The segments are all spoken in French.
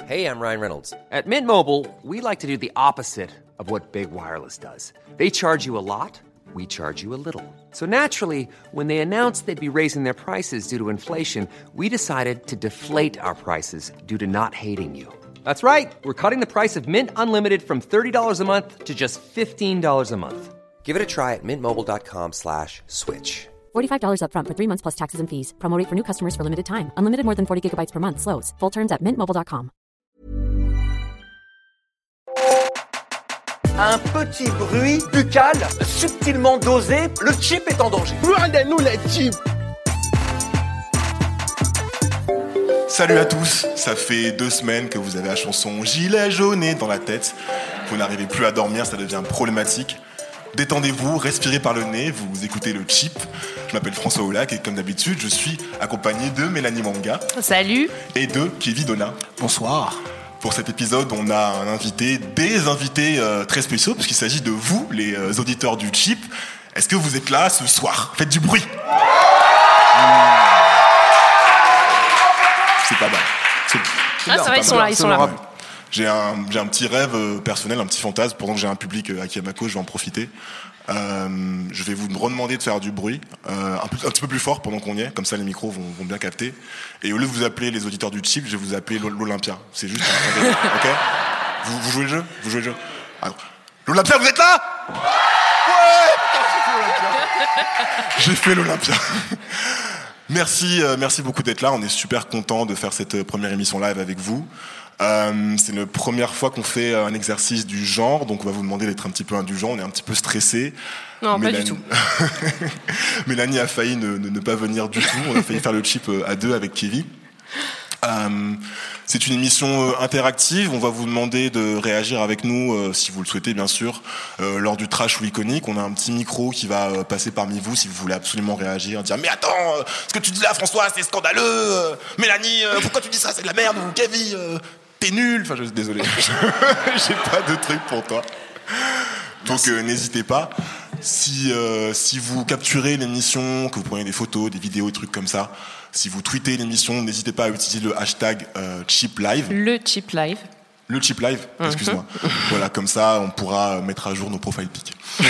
Hey, I'm Ryan Reynolds. At Mint Mobile, we like to do the opposite of what Big Wireless does. They charge you a lot, we charge you a little. So naturally, when they announced they'd be raising their prices due to inflation, we decided to deflate our prices due to not hating you. That's right. We're cutting the price of Mint Unlimited from $30 a month to just $15 a month. Give it a try at mintmobile.com/switch. $45 up front for 3 months plus taxes and fees. Promo rate for new customers for limited time. Unlimited more than 40 gigabytes per month. Slows full terms at mintmobile.com. Un petit bruit buccal subtilement dosé, le chip est en danger. Regardez-nous les chips. Salut à tous, ça fait 2 semaines que vous avez la chanson Gilet jaune dans la tête. Vous n'arrivez plus à dormir, ça devient problématique. Détendez-vous, respirez par le nez, vous écoutez le chip. Je m'appelle François Oulac et comme d'habitude, je suis accompagné de Mélanie Manga. Salut. Et de Kevin Donna. Bonsoir. Pour cet épisode, on a des invités très spéciaux, puisqu'il s'agit de vous, les auditeurs du chip. Est-ce que vous êtes là ce soir ? Faites du bruit. C'est pas mal. C'est vrai, ils sont là. J'ai un petit rêve personnel, un petit fantasme. Pendant que j'ai un public à Kiamako, je vais en profiter. Je vais vous redemander de faire du bruit, un petit peu plus fort pendant qu'on y est, comme ça les micros vont bien capter. Et au lieu de vous appeler les auditeurs du chip, je vais vous appeler l'Olympia. C'est juste un délire, ok ? Vous jouez le jeu ? Vous jouez le jeu ? Alors, l'Olympia, vous êtes là ? Ouais ! J'ai fait l'Olympia. Merci beaucoup d'être là. On est super content de faire cette première émission live avec vous. C'est la première fois qu'on fait un exercice du genre, donc on va vous demander d'être un petit peu indulgent. On est un petit peu stressé. Non, pas du tout. Mélanie a failli ne pas venir du tout. On a failli faire le chip à 2 avec Kevin. C'est une émission interactive. On va vous demander de réagir avec nous, si vous le souhaitez, bien sûr, lors du trash ou iconique. On a un petit micro qui va passer parmi vous si vous voulez absolument réagir, dire mais attends, ce que tu dis là, François, c'est scandaleux. Mélanie, pourquoi tu dis ça, c'est de la merde. Ou Kevin, t'es nul. Enfin, désolé, j'ai pas de truc pour toi. Donc n'hésitez pas. Si vous capturez l'émission, que vous prenez des photos, des vidéos, des trucs comme ça, si vous tweetez l'émission, n'hésitez pas à utiliser le hashtag ChipLive. Le Chip Live. Le Chip Live, excuse-moi. Voilà, comme ça, on pourra mettre à jour nos profile pics.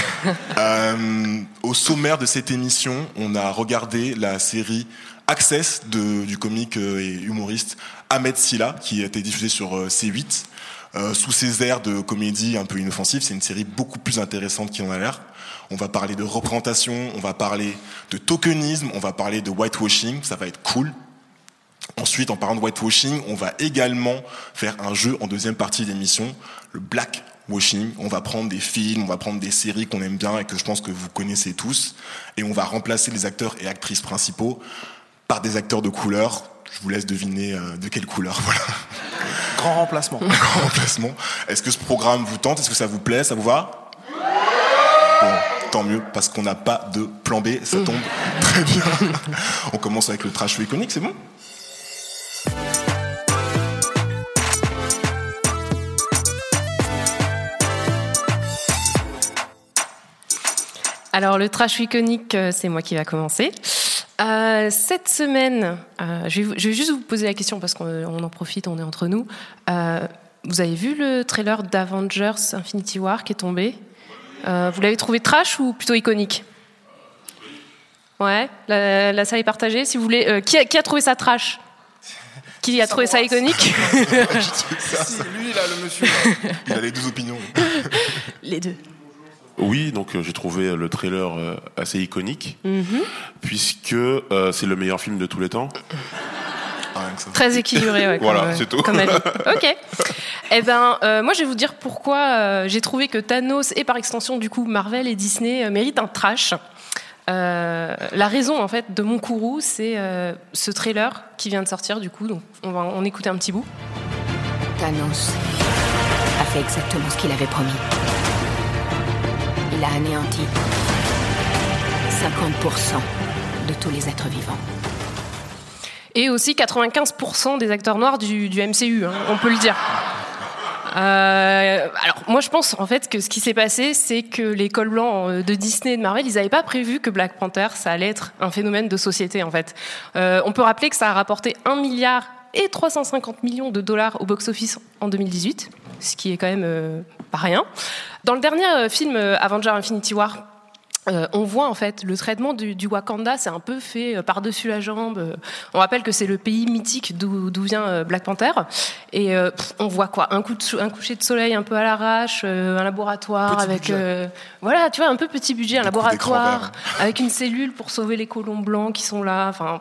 Au sommaire de cette émission, on a regardé la série Access du comique et humoriste Ahmed Silla, qui a été diffusée sur C8. Sous ses airs de comédie un peu inoffensive, c'est une série beaucoup plus intéressante qu'il en a l'air. On va parler de représentation, on va parler de tokenisme, on va parler de whitewashing, ça va être cool. Ensuite, en parlant de whitewashing, on va également faire un jeu en deuxième partie d'émission, le blackwashing. On va prendre des films, on va prendre des séries qu'on aime bien et que je pense que vous connaissez tous, et on va remplacer les acteurs et actrices principaux par des acteurs de couleur. Je vous laisse deviner de quelle couleur, voilà. Grand remplacement. Grand remplacement. Est-ce que ce programme vous tente ? Est-ce que ça vous plaît ? Ça vous va ? Bon, tant mieux, parce qu'on n'a pas de plan B, ça tombe très bien. On commence avec le trash ou iconique, c'est bon ? Alors, le trash iconique, c'est moi qui va commencer. Cette semaine, je vais juste vous poser la question parce qu'on en profite, on est entre nous. Vous avez vu le trailer d'Avengers Infinity War qui est tombé ? Vous l'avez trouvé trash ou plutôt iconique ? Ouais, la salle est partagée. Si vous voulez, qui a trouvé ça trash ? Qui a trouvé ça iconique ? Si, lui, là, le monsieur, là. Il a les 2 opinions. Les deux. Oui, donc j'ai trouvé le trailer assez iconique, puisque c'est le meilleur film de tous les temps. Très équilibré, ouais. Voilà, c'est tout. Comme avis. Ok. Eh ben, moi, je vais vous dire pourquoi j'ai trouvé que Thanos et par extension, du coup, Marvel et Disney méritent un trash. La raison, en fait, de mon courroux, c'est ce trailer qui vient de sortir, du coup. Donc, on va en écouter un petit bout. Thanos a fait exactement ce qu'il avait promis. Il a anéanti 50% de tous les êtres vivants. Et aussi 95% des acteurs noirs du MCU, hein, on peut le dire. Alors, moi, je pense en fait que ce qui s'est passé, c'est que les cols blancs de Disney et de Marvel, ils n'avaient pas prévu que Black Panther, ça allait être un phénomène de société, en fait. On peut rappeler que ça a rapporté 1 milliard et 350 millions de dollars au box-office en 2018, ce qui est quand même pas rien. Dans le dernier film Avengers Infinity War, on voit en fait le traitement du Wakanda, c'est un peu fait par-dessus la jambe. On rappelle que c'est le pays mythique d'où vient Black Panther. Et on voit quoi, un coucher de soleil un peu à l'arrache, un laboratoire petit avec budget. tu vois, un peu petit budget, un laboratoire avec une cellule pour sauver les colons blancs qui sont là. Enfin,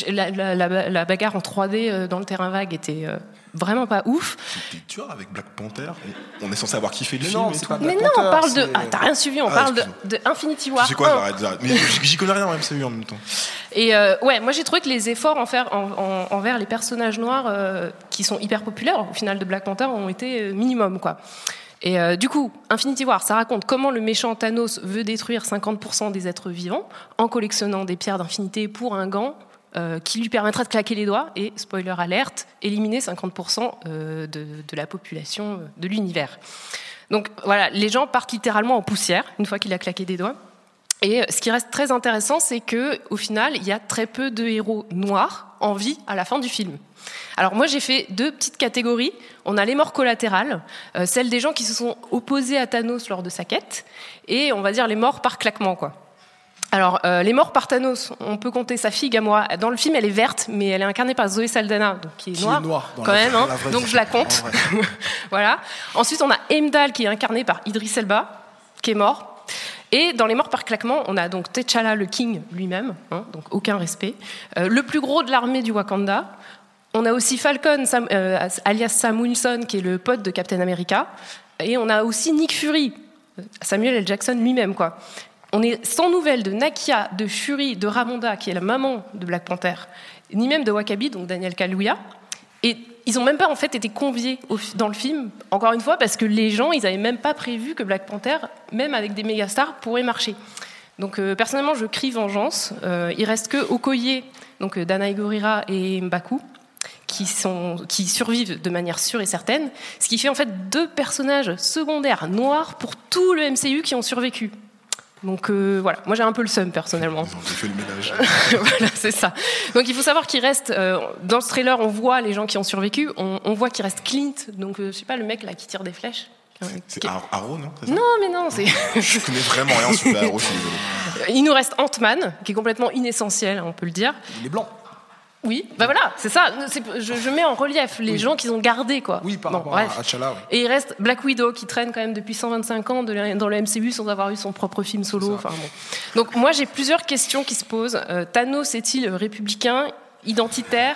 la bagarre en 3D dans le terrain vague était vraiment pas ouf. Tu vois, avec Black Panther, on est censé avoir kiffé le film. Non, et c'est tout. pas Mais Black non, Panther, on parle de... c'est- Ah, t'as rien suivi, on parle de Infinity War. C'est quoi, 1. j'arrête d'arrêter. Mais j'y connais rien en MCU en même temps. Et moi j'ai trouvé que les efforts envers les personnages noirs qui sont hyper populaires au final de Black Panther ont été minimum, quoi. Et du coup, Infinity War, ça raconte comment le méchant Thanos veut détruire 50% des êtres vivants en collectionnant des pierres d'infinité pour un gant qui lui permettra de claquer les doigts et, spoiler alerte, éliminer 50% de la population de l'univers. Donc voilà, les gens partent littéralement en poussière une fois qu'il a claqué des doigts. Et ce qui reste très intéressant, c'est qu'au final, il y a très peu de héros noirs en vie à la fin du film. Alors moi, j'ai fait 2 petites catégories. On a les morts collatérales, celles des gens qui se sont opposés à Thanos lors de sa quête, et on va dire les morts par claquement, quoi. Alors, les morts par Thanos, on peut compter sa fille Gamora. Dans le film, elle est verte, mais elle est incarnée par Zoé Saldana, donc qui est noire dans quand la- même, dans hein, la vraie donc vie. je la compte. En vrai. Voilà. Ensuite, on a Heimdall, qui est incarné par Idris Elba, qui est mort. Et dans les morts par claquement, on a donc T'Challa, le King lui-même, hein, donc aucun respect. Le plus gros de l'armée du Wakanda. On a aussi Falcon, alias Sam Wilson, qui est le pote de Captain America. Et on a aussi Nick Fury, Samuel L. Jackson lui-même, quoi. On est sans nouvelles de Nakia, de Shuri, de Ramonda, qui est la maman de Black Panther, ni même de Wakabi, donc Daniel Kaluuya. Et ils n'ont même pas en fait été conviés dans le film, encore une fois, parce que les gens, ils n'avaient même pas prévu que Black Panther, même avec des méga stars, pourrait marcher. Donc personnellement, je crie vengeance. Il reste que Okoye, donc Danai Gurira et M'Baku, qui survivent de manière sûre et certaine, ce qui fait en fait 2 personnages secondaires noirs pour tout le MCU qui ont survécu. Donc voilà, moi j'ai un peu le seum personnellement. Ils ont fait le ménage. Voilà, c'est ça. Donc il faut savoir qu'il reste, dans ce trailer, on voit les gens qui ont survécu, on voit qu'il reste Clint, donc je sais pas, le mec là qui tire des flèches. C'est Arrow, non? C'est ça? Non, mais non, c'est. Je connais vraiment rien sur la Arrow, je suis désolé. Il nous reste Ant-Man, qui est complètement inessentiel, on peut le dire. Il est blanc. Oui, bah voilà, c'est ça. Je mets en relief les gens qu'ils ont gardés, quoi. Oui, par Bon, rapport bref. à T'Challa. Oui. Et il reste Black Widow qui traîne quand même depuis 125 ans dans le MCU sans avoir eu son propre film solo. Enfin, bon. Donc moi j'ai plusieurs questions qui se posent. Thanos est-il républicain, identitaire,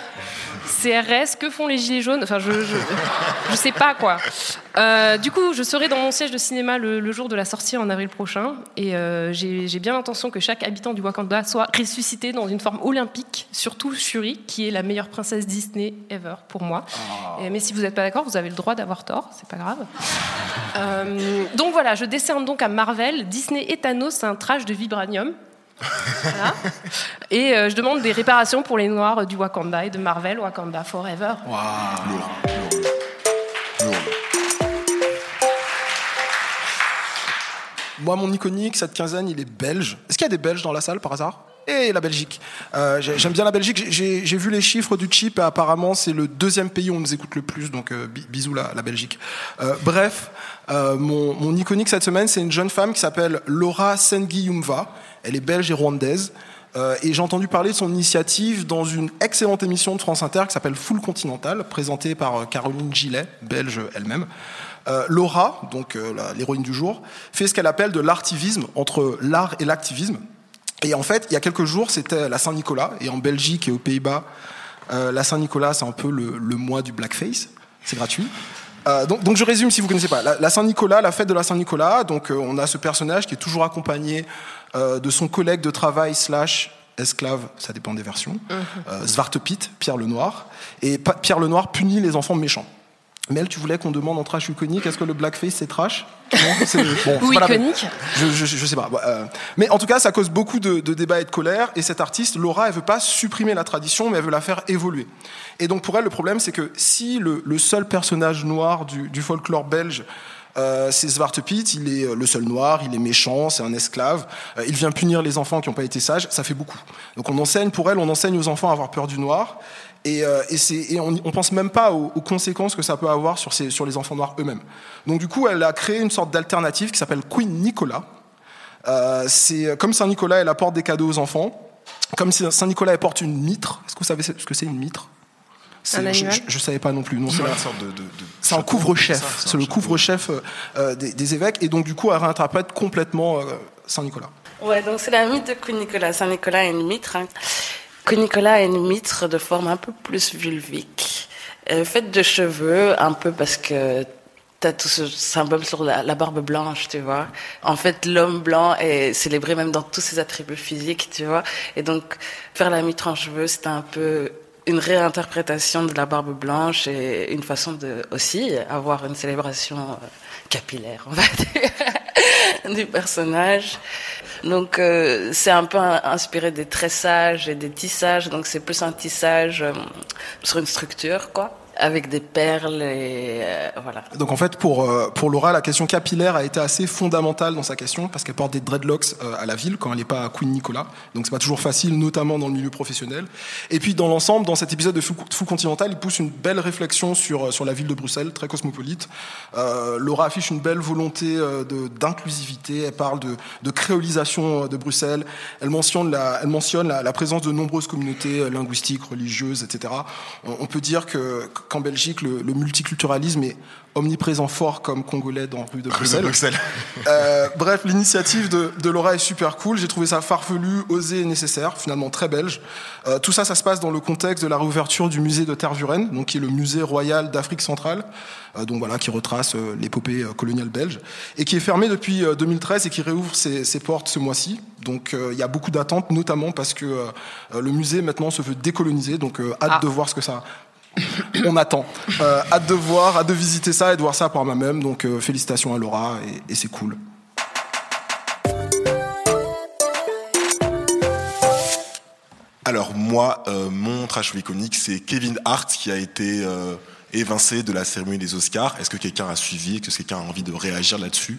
CRS? Que font les gilets jaunes? Enfin, je sais pas, quoi. Du coup, je serai dans mon siège de cinéma le jour de la sortie en avril prochain, et j'ai bien l'intention que chaque habitant du Wakanda soit ressuscité dans une forme olympique, surtout Shuri, qui est la meilleure princesse Disney ever pour moi. Mais si vous n'êtes pas d'accord, vous avez le droit d'avoir tort, c'est pas grave. Donc voilà, je décerne donc à Marvel Disney et Thanos, c'est un trash de vibranium. Voilà. Et je demande des réparations pour les Noirs du Wakanda et de Marvel, Wakanda Forever. Lourd. Moi, mon iconique, cette quinzaine, il est belge. Est-ce qu'il y a des Belges dans la salle, par hasard? Et la Belgique. J'aime bien la Belgique. J'ai vu les chiffres du chip et apparemment, c'est le 2e pays où on nous écoute le plus. Donc, bisous la Belgique. Bref, mon iconique cette semaine, c'est une jeune femme qui s'appelle Laura Sengiyumva. Elle est belge et rwandaise. Et j'ai entendu parler de son initiative dans une excellente émission de France Inter qui s'appelle Full Continental, présentée par Caroline Gillet, belge elle-même. Laura, donc l'héroïne du jour, fait ce qu'elle appelle de l'artivisme, entre l'art et l'activisme. Et en fait, il y a quelques jours, c'était la Saint-Nicolas, et en Belgique et aux Pays-Bas, la Saint-Nicolas, c'est un peu le mois du blackface, c'est gratuit. Donc je résume si vous ne connaissez pas. La Saint-Nicolas, la fête de la Saint-Nicolas, donc on a ce personnage qui est toujours accompagné de son collègue de travail / esclave, ça dépend des versions, Zwarte Piet, Pierre le Noir. Et Pierre le Noir punit les enfants méchants. Mel, tu voulais qu'on demande en trash ou iconique, est-ce que le blackface c'est trash? Non, c'est Ou iconique? Je sais pas. Mais en tout cas, ça cause beaucoup de débats et de colère. Et cette artiste, Laura, elle veut pas supprimer la tradition, mais elle veut la faire évoluer. Et donc pour elle, le problème, c'est que si le seul personnage noir du folklore belge, c'est Zwarte Piet, il est le seul noir, il est méchant, c'est un esclave, il vient punir les enfants qui n'ont pas été sages, ça fait beaucoup. Donc on enseigne aux enfants à avoir peur du noir. Et on pense même pas aux conséquences que ça peut avoir sur les enfants noirs eux-mêmes. Donc du coup, elle a créé une sorte d'alternative qui s'appelle Queen Nicola. C'est comme Saint-Nicolas, elle apporte des cadeaux aux enfants. Comme Saint-Nicolas, elle porte une mitre. Est-ce que vous savez ce que c'est une mitre? Je savais pas non plus. Non, c'est un couvre-chef. C'est le couvre-chef des évêques. Et donc du coup, elle réinterprète complètement Saint-Nicolas. Ouais, donc c'est la mythe de Queen Nicolas. Saint-Nicolas a une mitre. Queen Nicolas a une mitre de forme un peu plus vulvique, faite de cheveux, un peu parce que t'as tout ce symbole sur la barbe blanche, tu vois. En fait, l'homme blanc est célébré même dans tous ses attributs physiques, tu vois. Et donc, faire la mitre en cheveux, c'était un peu une réinterprétation de la barbe blanche et une façon de aussi avoir une célébration capillaire, on va dire, du personnage. Donc c'est un peu inspiré des tressages et des tissages, donc c'est plus un tissage sur une structure, quoi, avec des perles et voilà. Donc en fait, pour Laura, la question capillaire a été assez fondamentale dans sa question, parce qu'elle porte des dreadlocks à la ville quand elle n'est pas à Queen Nicolas. Donc c'est pas toujours facile, notamment dans le milieu professionnel. Et puis dans l'ensemble, dans cet épisode de Fou Continental, il pousse une belle réflexion sur la ville de Bruxelles, très cosmopolite. Laura affiche une belle volonté d'inclusivité. Elle parle de créolisation de Bruxelles. Elle mentionne la présence de nombreuses communautés linguistiques, religieuses, etc. On peut dire qu'en Belgique, le multiculturalisme est omniprésent, fort comme congolais dans rue de Bruxelles. Bref, l'initiative de Laura est super cool. J'ai trouvé ça farfelu, osé et nécessaire, finalement très belge. Tout ça se passe dans le contexte de la réouverture du musée de Tervuren, donc qui est le musée royal d'Afrique centrale, donc voilà, qui retrace l'épopée coloniale belge, et qui est fermé depuis 2013 et qui réouvre ses portes ce mois-ci. Donc il y a beaucoup d'attentes, notamment parce que le musée maintenant se veut décoloniser, donc hâte de voir ce que ça... On attend. Hâte de visiter ça et de voir ça par moi-même. Donc félicitations à Laura et c'est cool. Alors moi, mon trash iconique, c'est Kevin Hart qui a été évincé de la cérémonie des Oscars. Est-ce que quelqu'un a suivi? Est-ce que quelqu'un a envie de réagir là-dessus?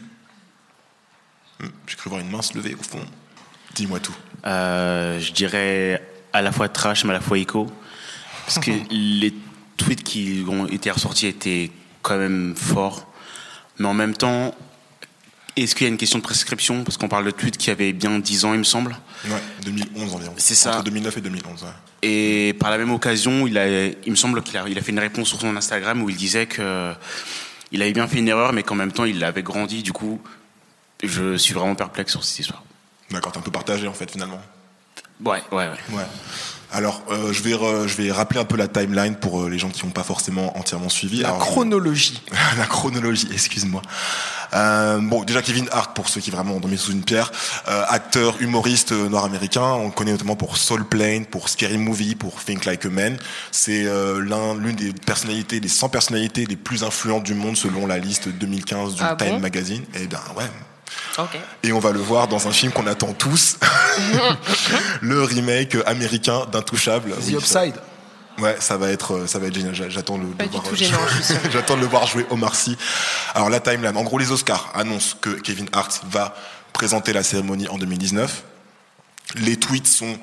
J'ai cru voir une main se lever au fond. Dis-moi tout. Je dirais à la fois trash mais à la fois ico. Parce que les tweets qui ont été ressortis étaient quand même forts. Mais en même temps, est-ce qu'il y a une question de prescription? Parce qu'on parle de tweets qui avaient bien 10 ans, il me semble. Ouais, 2011 environ. C'est ça. Entre 2009 et 2011, ouais. Et par la même occasion, il me semble qu'il a fait une réponse sur son Instagram où il disait qu'il avait bien fait une erreur, mais qu'en même temps, il avait grandi. Du coup, je suis vraiment perplexe sur cette histoire. D'accord, t'es un peu partagé en fait, finalement. Ouais. Alors, je vais rappeler un peu la timeline pour les gens qui n'ont pas forcément entièrement suivi. La chronologie. La chronologie, excuse-moi. Bon, déjà Kevin Hart, pour ceux qui vraiment ont dormi sous une pierre, acteur, humoriste nord-américain. On le connaît notamment pour Soul Plane, pour Scary Movie, pour Think Like a Man. C'est l'une des personnalités, des 100 personnalités les plus influentes du monde selon la liste 2015 du Time Magazine. Eh bien, ouais. Okay. Et on va le voir dans un film qu'on attend tous, le remake américain d'Intouchable. The Upside. Ouais, ça va être génial. J'attends de pas le voir. Du tout gênant, j'attends de le voir jouer Omar Sy. Alors la timeline, en gros, les Oscars annoncent que Kevin Hart va présenter la cérémonie en 2019. Les tweets sont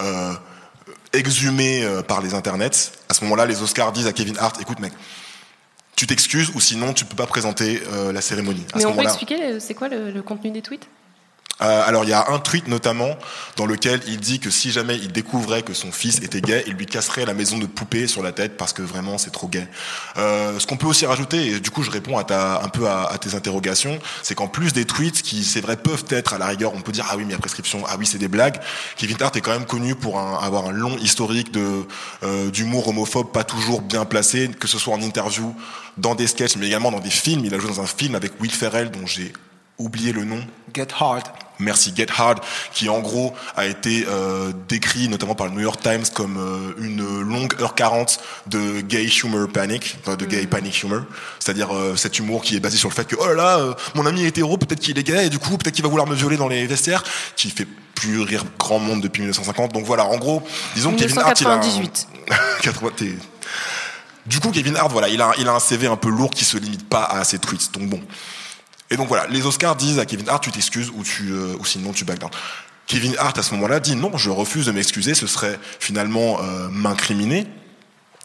exhumés par les internets. À ce moment-là, les Oscars disent à Kevin Hart, écoute mec, tu t'excuses ou sinon tu peux pas présenter la cérémonie. Mais on peut expliquer c'est quoi le contenu des tweets? Alors il y a un tweet notamment dans lequel il dit que si jamais il découvrait que son fils était gay, il lui casserait la maison de poupée sur la tête parce que vraiment c'est trop gay. Ce qu'on peut aussi rajouter, et du coup je réponds à tes interrogations, c'est qu'en plus des tweets qui c'est vrai peuvent être à la rigueur, on peut dire ah oui mais il y a prescription, ah oui c'est des blagues. Kevin Hart est quand même connu pour avoir un long historique d'humour homophobe pas toujours bien placé, que ce soit en interview, dans des sketchs, mais également dans des films. Il a joué dans un film avec Will Ferrell dont j'ai oublié le nom. Get Hard. Merci, Get Hard, qui en gros a été décrit notamment par le New York Times comme une longue heure 40 de gay humor panic, de gay panic humor, c'est-à-dire cet humour qui est basé sur le fait que oh là là, mon ami est hétéro, peut-être qu'il est gay et du coup peut-être qu'il va vouloir me violer dans les vestiaires, qui fait plus rire grand monde depuis 1950. Donc voilà, en gros, disons que Kevin Hart, il a 1998. Du coup, Kevin Hart, voilà, il a un CV un peu lourd qui se limite pas à ses tweets. Donc bon. Et donc voilà, les Oscars disent à Kevin Hart, tu t'excuses ou sinon tu back down. Kevin Hart à ce moment-là dit non, je refuse de m'excuser, ce serait finalement m'incriminer.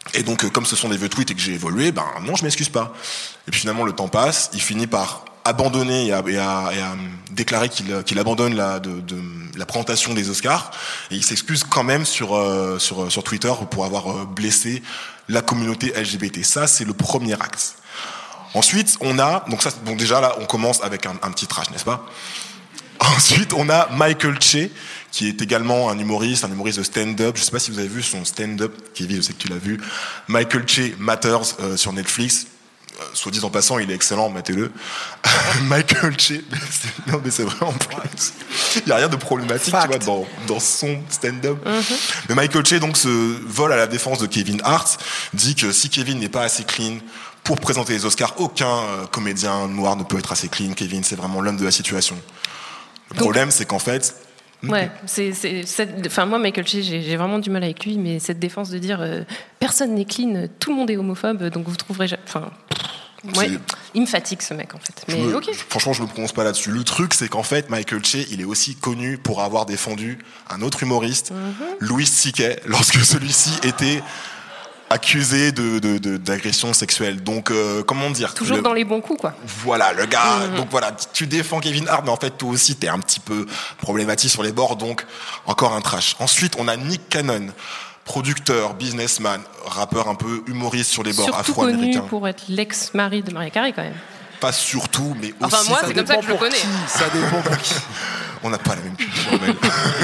Et donc, comme ce sont des vieux tweets et que j'ai évolué, non, je m'excuse pas. Et puis finalement, le temps passe, il finit par abandonner et à déclarer qu'il abandonne la présentation des Oscars, et il s'excuse quand même sur Twitter pour avoir blessé la communauté LGBT. Ça, c'est le premier acte. Ensuite, donc déjà là, on commence avec un petit trash, n'est-ce pas? Ensuite, on a Michael Che, qui est également un humoriste de stand-up. Je sais pas si vous avez vu son stand-up, Kevin, je sais que tu l'as vu. Michael Che Matters sur Netflix. Soit dit en passant, il est excellent, mettez-le. Michael Che, mais c'est vrai en plus. Il n'y a rien de problématique, tu vois, dans son stand-up. Mais Michael Che donc se vole à la défense de Kevin Hart, dit que si Kevin n'est pas assez clean pour présenter les Oscars, aucun comédien noir ne peut être assez clean. Kevin, c'est vraiment l'homme de la situation. Le problème, c'est qu'en fait... Ouais, moi, Michael Che, j'ai vraiment du mal avec lui, mais cette défense de dire personne n'est clean, tout le monde est homophobe, donc vous trouverez... il me fatigue ce mec en fait. Mais franchement, je me prononce pas là-dessus. Le truc, c'est qu'en fait, Michael Che, il est aussi connu pour avoir défendu un autre humoriste, Louis C.K., lorsque celui-ci était accusé d'agression sexuelle. Donc, comment dire, toujours dans les bons coups, quoi. Voilà, le gars. Donc voilà, tu défends Kevin Hart, mais en fait, toi aussi, t'es un petit peu problématique sur les bords. Donc, encore un trash. Ensuite, on a Nick Cannon, producteur, businessman, rappeur un peu humoriste sur les bords afro-américains. Surtout connu pour être l'ex-mari de Mariah Carey, quand même. Pas surtout, mais aussi... Enfin, moi, c'est comme ça que je le connais. Ça dépend pour qui. On n'a pas la même culture, mais...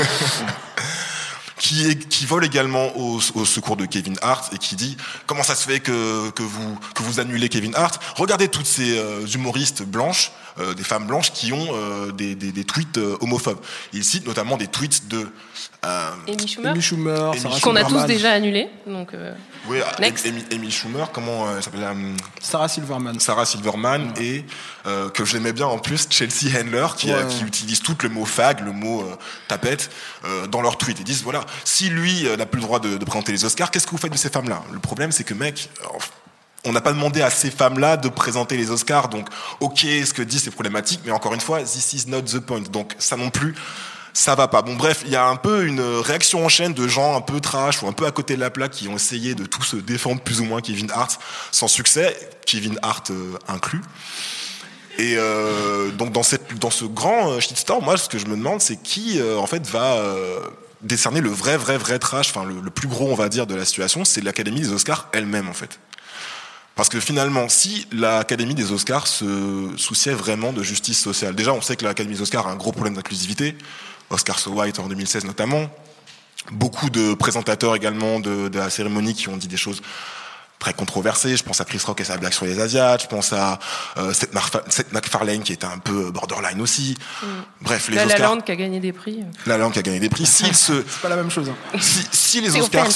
qui vole également au secours de Kevin Hart et qui dit comment ça se fait que vous annulez Kevin Hart. Regardez toutes ces humoristes blanches, des femmes blanches qui ont des tweets homophobes. Il cite notamment des tweets de Amy Schumer, qu'on a tous déjà annulé. Donc oui, next. Amy Schumer, comment elle s'appelle Sarah Silverman et que j'aimais bien en plus, Chelsea Handler qui utilise tout le mot fag, le mot tapette dans leurs tweets. Ils disent voilà, si lui n'a plus le droit de présenter les Oscars, qu'est-ce que vous faites de ces femmes-là? Le problème, c'est que mec, on n'a pas demandé à ces femmes-là de présenter les Oscars, donc ok, ce que dit c'est problématique, mais encore une fois, this is not the point. Donc ça non plus, ça va pas. Bon bref, il y a un peu une réaction en chaîne de gens un peu trash ou un peu à côté de la plaque qui ont essayé de tous défendre plus ou moins Kevin Hart, sans succès, Kevin Hart inclus. Et donc dans ce grand shitstorm, moi ce que je me demande, c'est qui en fait va décerner le vrai trash, enfin le plus gros on va dire de la situation, c'est l'Académie des Oscars elle-même en fait. Parce que finalement, si l'Académie des Oscars se souciait vraiment de justice sociale, déjà on sait que l'Académie des Oscars a un gros problème d'inclusivité, Oscar So White en 2016 notamment, beaucoup de présentateurs également de la cérémonie qui ont dit des choses très controversées. Je pense à Chris Rock et sa blague sur les Asiates, je pense à Seth MacFarlane qui était un peu borderline aussi. Bref, les Oscars... La Land qui a gagné des prix. La Land qui a gagné des prix. C'est pas la même chose. Hein. Si les Oscars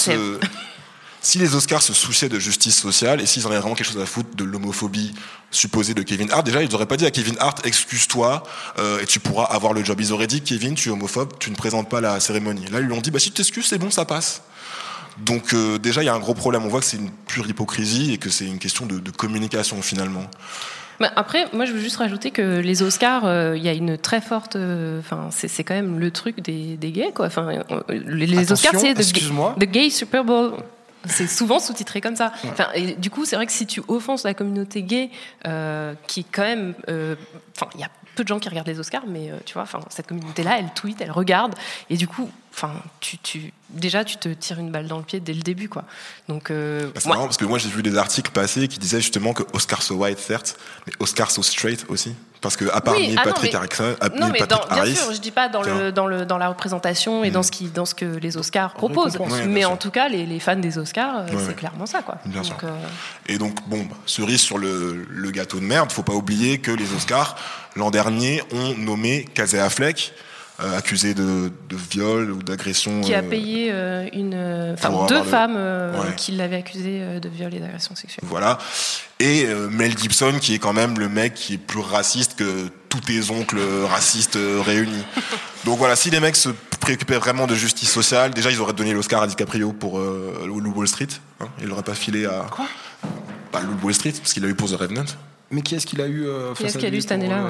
si les Oscars se souciaient de justice sociale et s'ils en avaient vraiment quelque chose à foutre de l'homophobie supposée de Kevin Hart, déjà ils n'auraient pas dit à Kevin Hart excuse-toi et tu pourras avoir le job. Ils auraient dit Kevin, tu es homophobe, tu ne présentes pas la cérémonie. Là ils lui ont dit si tu t'excuses c'est bon, ça passe. Donc déjà il y a un gros problème, on voit que c'est une pure hypocrisie et que c'est une question de communication finalement. Après, moi, je veux juste rajouter que les Oscars, il y a une très forte... c'est quand même le truc des gays, quoi. Les Oscars, c'est The Gay Super Bowl. C'est souvent sous-titré comme ça. Et du coup, c'est vrai que si tu offenses la communauté gay, qui quand même... il y a peu de gens qui regardent les Oscars, mais tu vois, cette communauté-là, elle tweet, elle regarde, et du coup, tu te tires une balle dans le pied dès le début, quoi. Donc, c'est marrant parce que moi j'ai vu des articles passer qui disaient justement que Oscar So White certes, mais Oscar So Straight aussi, parce que à part Neil Patrick Harris, bien sûr, je dis pas dans la représentation et dans ce que les Oscars proposent, mais en tout cas les fans des Oscars, c'est clairement ça, quoi. Bien sûr. Et donc cerise sur le gâteau de merde, faut pas oublier que les Oscars l'an dernier ont nommé Casey Affleck, accusé de viol ou d'agression. Qui a payé deux femmes qui l'avaient accusé de viol et d'agression sexuelle. Voilà. Et Mel Gibson, qui est quand même le mec qui est plus raciste que tous tes oncles racistes réunis. Donc voilà, si les mecs se préoccupaient vraiment de justice sociale, déjà ils auraient donné l'Oscar à DiCaprio pour Loup Wall Street. Ils l'auraient pas filé à... Quoi ? Loup Wall Street, parce qu'il a eu pour The Revenant. Mais qui est-ce qu'il a eu Qui est-ce qu'il a eu cette année-là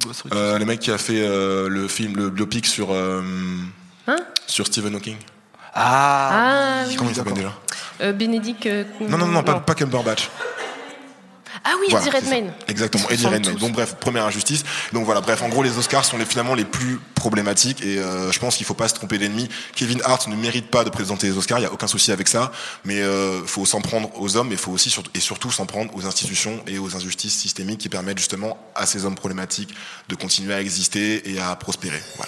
le mec qui a fait le biopic sur Stephen Hawking. Oui. Comment il s'appelle déjà Bénédicte. Non, pas Cumberbatch. Ah oui, Voilà, Eddie Redmayne. Exactement, Eddie Redmayne. Donc bref, première injustice. Donc voilà, bref, en gros, les Oscars sont finalement les plus problématiques et je pense qu'il faut pas se tromper d'ennemi. Kevin Hart ne mérite pas de présenter les Oscars, il y a aucun souci avec ça, mais faut s'en prendre aux hommes, mais faut aussi et surtout s'en prendre aux institutions et aux injustices systémiques qui permettent justement à ces hommes problématiques de continuer à exister et à prospérer. Voilà.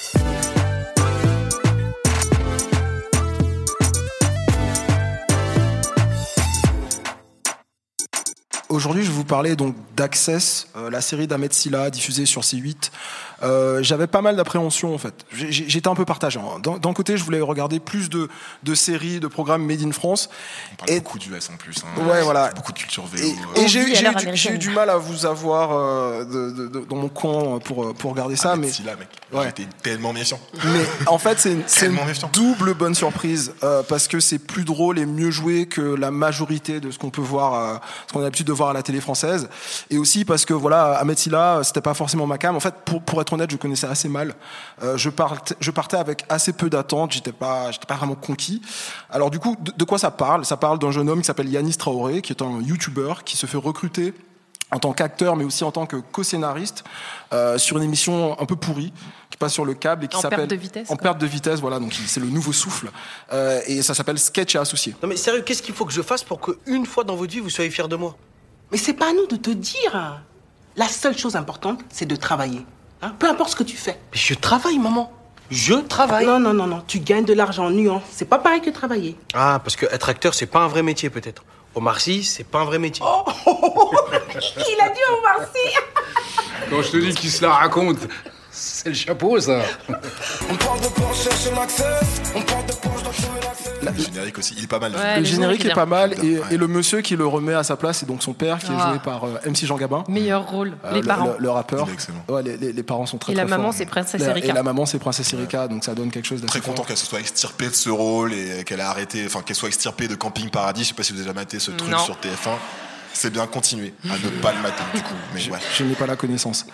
Aujourd'hui, je vais vous parler donc d'Access, la série d'Ahmed Silla diffusée sur C8. J'avais pas mal d'appréhension en fait. J'étais un peu partagé. D'un côté, je voulais regarder plus de séries, de programmes made in France. On parle beaucoup d'US en plus. Ouais, voilà. Beaucoup de culture VO. Et j'ai eu du mal à vous avoir dans mon camp pour regarder ça. Ahmed Mais Silla, mec. Ouais. J'étais tellement méfiant. Mais en fait, c'est une méfiant. double bonne surprise parce que c'est plus drôle et mieux joué que la majorité de ce qu'on peut voir, ce qu'on a l'habitude de voir à la télé française. Et aussi parce que voilà, Ahmed Silla, c'était pas forcément ma cam. En fait, pour être honnête, je connaissais assez mal. Je partais avec assez peu d'attentes. J'étais pas vraiment conquis. Alors du coup, de quoi ça parle ? Ça parle d'un jeune homme qui s'appelle Yanis Traoré, qui est un YouTuber qui se fait recruter en tant qu'acteur, mais aussi en tant que co-scénariste sur une émission un peu pourrie qui passe sur le câble et qui s'appelle En perte de vitesse. Voilà, donc c'est le nouveau souffle et ça s'appelle Sketch et Associés. Non mais sérieux, qu'est-ce qu'il faut que je fasse pour qu'une fois dans votre vie vous soyez fiers de moi ? Mais c'est pas à nous de te dire. La seule chose importante, c'est de travailler. Hein ? Peu importe ce que tu fais. Mais je travaille, maman. Je travaille. Non. Tu gagnes de l'argent en nuance. C'est pas pareil que travailler. Ah, parce que être acteur, c'est pas un vrai métier peut-être. Omar Sy, c'est pas un vrai métier. Il a dit Omar Sy. Quand je te dis qu'il se la raconte, c'est le chapeau, ça. On parle de Porsche chez Maxès, on parle de Porsche dans le générique aussi, il est pas mal. Ouais, le générique est pas mal Ouais. et le monsieur qui le remet à sa place, c'est donc son père qui est joué par MC Jean Gabin. Meilleur rôle, les parents. Le rappeur. Il est excellent. Ouais, les parents sont très Et très la maman, forts. c'est Princesse Erika. Et la maman, c'est Princesse Erika, donc ça donne quelque chose d'assez Très content fort. qu'elle se soit extirpée de ce rôle et qu'elle a arrêté, enfin qu'elle soit extirpée de Camping Paradis. Je sais pas si vous avez déjà maté ce truc Non. sur TF1. C'est bien continuer à ne pas le mater du coup. Mais ouais. Je n'ai pas la connaissance.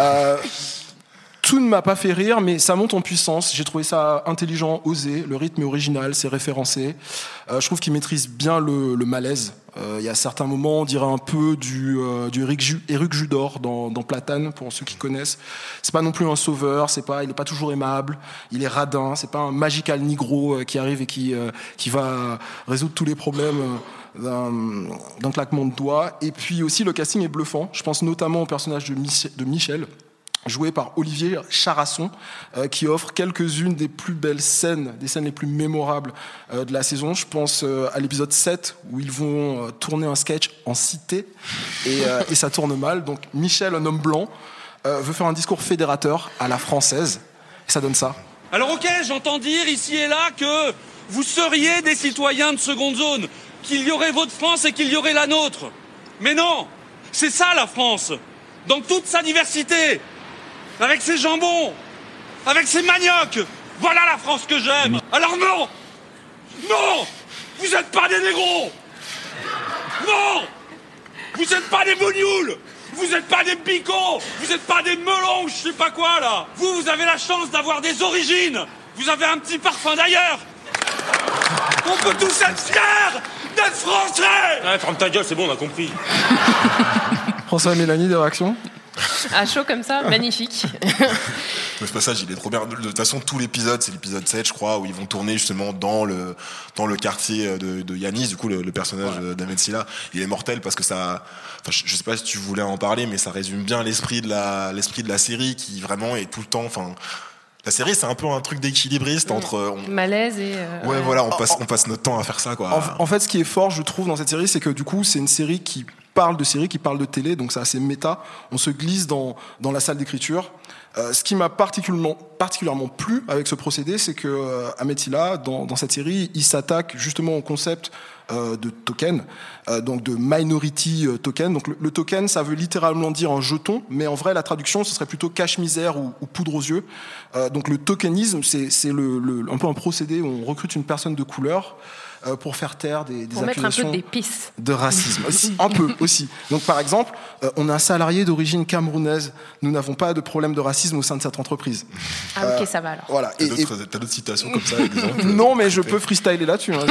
Tout ne m'a pas fait rire, mais ça monte en puissance. J'ai trouvé ça intelligent, osé. Le rythme est original, c'est référencé. Je trouve qu'il maîtrise bien le malaise. Il y a certains moments, on dirait un peu du Éric Judor dans Platane, pour ceux qui connaissent. C'est pas non plus un sauveur, il est pas toujours aimable. Il est radin. C'est pas un magical Negro qui arrive et qui va résoudre tous les problèmes. D'un claquement de doigts. Et puis aussi, le casting est bluffant. Je pense notamment au personnage de Michel, joué par Olivier Charasson, qui offre quelques-unes des plus belles scènes, des scènes les plus mémorables de la saison. Je pense à l'épisode 7, où ils vont tourner un sketch en cité, et ça tourne mal. Donc Michel, un homme blanc, veut faire un discours fédérateur à la française, et ça donne ça. Alors ok, j'entends dire ici et là que vous seriez des citoyens de seconde zone, qu'il y aurait votre France et qu'il y aurait la nôtre. Mais non, c'est ça la France, dans toute sa diversité, avec ses jambons, avec ses maniocs. Voilà la France que j'aime. Alors non, vous êtes pas des négros. Non, vous êtes pas des bougnoules. Vous êtes pas des picots. Vous êtes pas des melons ou je sais pas quoi là. Vous avez la chance d'avoir des origines. Vous avez un petit parfum d'ailleurs. On peut tous être fiers d'être français. Ouais, ferme ta gueule, c'est bon, on a compris. François et Mélanie, des réactions ? À chaud comme ça, magnifique. Ce passage, il est trop bien. De toute façon, tout l'épisode, c'est l'épisode 7, je crois, où ils vont tourner justement dans le quartier de Yanis, du coup, le personnage d'Ahmed Silla. Il est mortel parce que ça, enfin, je sais pas si tu voulais en parler, mais ça résume bien l'esprit de la série qui vraiment est tout le temps, enfin, la série, c'est un peu un truc d'équilibriste entre malaise et ouais, voilà, on passe notre temps à faire ça, quoi. En fait, ce qui est fort, je trouve, dans cette série, c'est que du coup, c'est une série qui parle de télé, donc c'est assez méta. On se glisse dans la salle d'écriture. Ce qui m'a particulièrement plu avec ce procédé, c'est que Ahmed Silla, dans cette série, il s'attaque justement au concept de token, donc de minority token. Donc le token, ça veut littéralement dire un jeton, mais en vrai, la traduction, ce serait plutôt cache-misère ou poudre aux yeux. Donc le tokenisme, c'est un peu un procédé où on recrute une personne de couleur pour faire taire des pour accusations mettre un peu d'épices de racisme. Un peu aussi. Donc par exemple, on a un salarié d'origine camerounaise. Nous n'avons pas de problème de racisme au sein de cette entreprise. Ah ok, ça va alors. Voilà. T'as d'autres citations comme ça, exemple? Non, mais je peux freestyler là-dessus. Hein.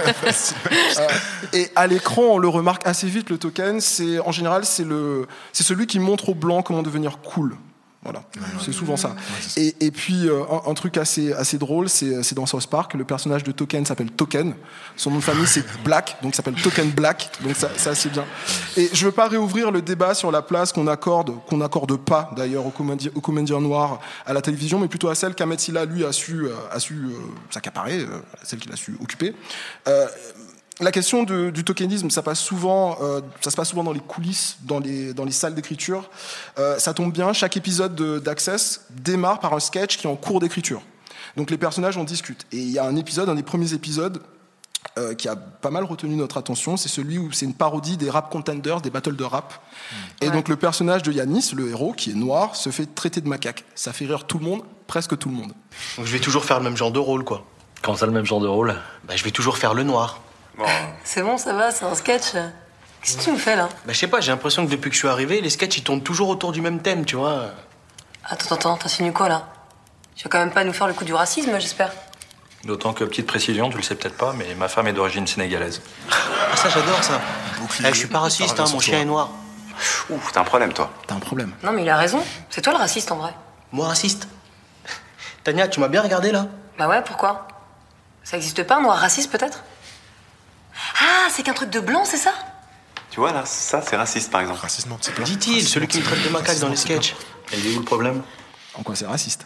Et à l'écran, on le remarque assez vite, le token. En général, c'est celui qui montre aux blancs comment devenir cool. Voilà, c'est souvent ça. Et puis un truc assez drôle, c'est dans South Park, le personnage de Token s'appelle Token, son nom de famille c'est Black, donc il s'appelle Token Black, donc ça c'est bien. Et je veux pas réouvrir le débat sur la place qu'on n'accorde pas d'ailleurs aux comédiens noirs à la télévision, mais plutôt à celle qu'Ahmed Silla lui a su s'accaparer, celle qu'il a su occuper. La question du tokenisme, ça se passe souvent dans les coulisses, dans les salles d'écriture. Ça tombe bien, chaque épisode d'Access démarre par un sketch qui est en cours d'écriture. Donc les personnages en discutent. Et il y a un des premiers épisodes qui a pas mal retenu notre attention, c'est celui où c'est une parodie des rap contenders, des battles de rap. Et donc le personnage de Yanis, le héros, qui est noir, se fait traiter de macaque. Ça fait rire tout le monde, presque tout le monde. Donc je vais toujours faire le même genre de rôle, quoi. Comment ça, le même genre de rôle? Je vais toujours faire le noir. Bon. C'est bon, ça va, c'est un sketch. Qu'est-ce que tu me fais là? Je sais pas, j'ai l'impression que depuis que je suis arrivé, les sketchs ils tournent toujours autour du même thème, tu vois. Attends, t'insinues quoi là? Tu vas quand même pas nous faire le coup du racisme, j'espère? D'autant que, petite précision, tu le sais peut-être pas, mais ma femme est d'origine sénégalaise. Ah, ça j'adore ça. Je suis pas raciste, mon chien est noir. Ouh, t'as un problème toi. T'as un problème. Non mais il a raison, c'est toi le raciste en vrai. Moi raciste? Tania, tu m'as bien regardé là? Bah ouais, pourquoi? Ça existe pas un noir raciste peut-être? Ah, c'est qu'un truc de blanc, c'est ça? Tu vois là, ça c'est raciste par exemple. Racisme, c'est plein. Dit-il, celui qui me traite de macaque dans les sketchs. Et il est où le problème? En quoi c'est raciste?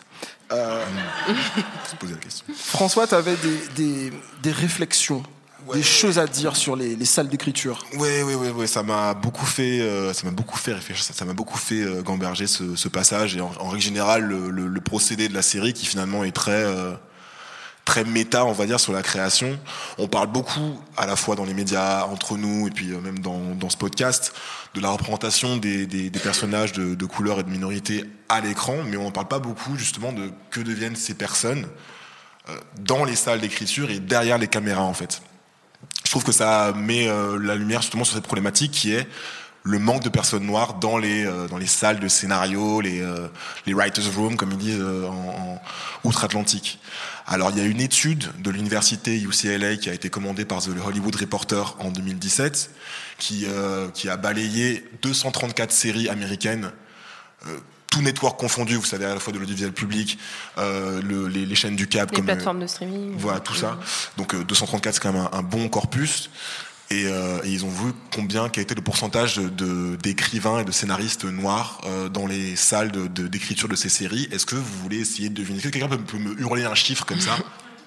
Se poser la question. François, t'avais des réflexions, des choses à dire sur les salles d'écriture. Ouais, ça m'a beaucoup fait réfléchir, ça m'a beaucoup fait gamberger ce passage et en règle générale le procédé de la série qui finalement est très méta, on va dire, sur la création. On parle beaucoup, à la fois dans les médias, entre nous, et puis même dans ce podcast, de la représentation des personnages de couleur et de minorité à l'écran, mais on n'en parle pas beaucoup, justement, de que deviennent ces personnes dans les salles d'écriture et derrière les caméras, en fait. Je trouve que ça met la lumière, justement, sur cette problématique qui est le manque de personnes noires dans les salles de scénario, les writers' room, comme ils disent en outre-Atlantique. Alors, il y a une étude de l'université UCLA qui a été commandée par The Hollywood Reporter en 2017, qui a balayé 234 séries américaines, tout network confondu, vous savez, à la fois de l'audiovisuel public, les chaînes du câble, les plateformes de streaming. Voilà, tout ça. Donc 234, c'est quand même un bon corpus. Et ils ont vu quel était le pourcentage d'écrivains et de scénaristes noirs dans les salles d'écriture de ces séries. Est-ce que vous voulez essayer de deviner? Est-ce que quelqu'un peut me hurler un chiffre comme ça?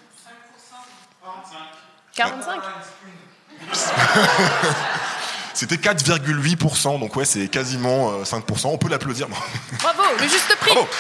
45. C'était 4,8%, donc ouais, c'est quasiment 5%. On peut l'applaudir. Bravo, le juste prix. Bravo.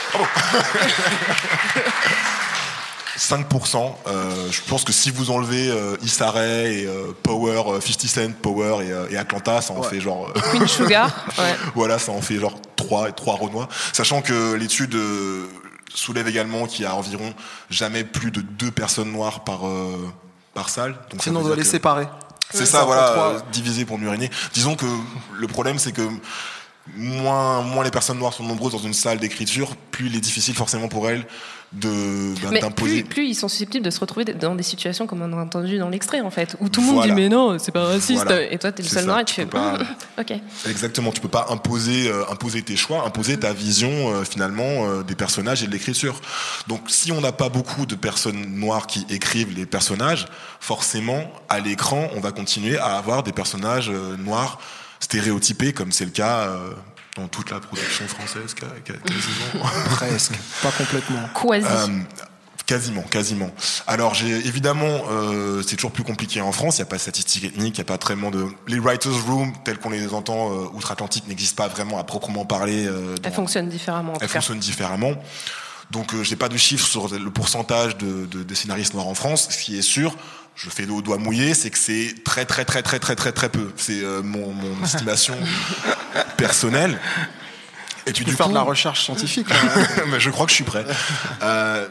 5%, je pense que si vous enlevez Issa Rae et Power, 50 Cent, Power et Atlanta, ça en fait genre... Queen Sugar, ouais. Voilà, ça en fait genre 3 Renois. Sachant que l'étude soulève également qu'il y a environ jamais plus de 2 personnes noires par salle. Donc sinon on doit les séparer. C'est ça, voilà, diviser pour mieux régner. Disons que le problème, c'est que moins les personnes noires sont nombreuses dans une salle d'écriture, plus il est difficile forcément pour elles d'imposer. Plus ils sont susceptibles de se retrouver dans des situations comme on a entendu dans l'extrait en fait, où tout le monde dit mais non, c'est pas raciste, et toi t'es le seul noir et tu fais ok. Exactement, tu peux pas imposer tes choix, imposer ta vision finalement des personnages et de l'écriture. Donc si on n'a pas beaucoup de personnes noires qui écrivent les personnages, forcément à l'écran on va continuer à avoir des personnages noirs stéréotypés, comme c'est le cas dans toute la production française quasiment. Presque, pas complètement. Quasiment. Alors évidemment, c'est toujours plus compliqué en France. Il n'y a pas de statistiques ethniques, il n'y a pas tellement de. Les writers' room tels qu'on les entend outre-Atlantique n'existent pas vraiment à proprement parler. Elles fonctionnent différemment. Elles fonctionnent différemment. Donc j'ai pas de chiffres sur le pourcentage de scénaristes noirs en France. Ce qui est sûr, je fais au doigt mouillé, c'est que c'est très peu. C'est mon estimation personnelle. Et tu peux faire de la recherche scientifique. Mais je crois que je suis prêt.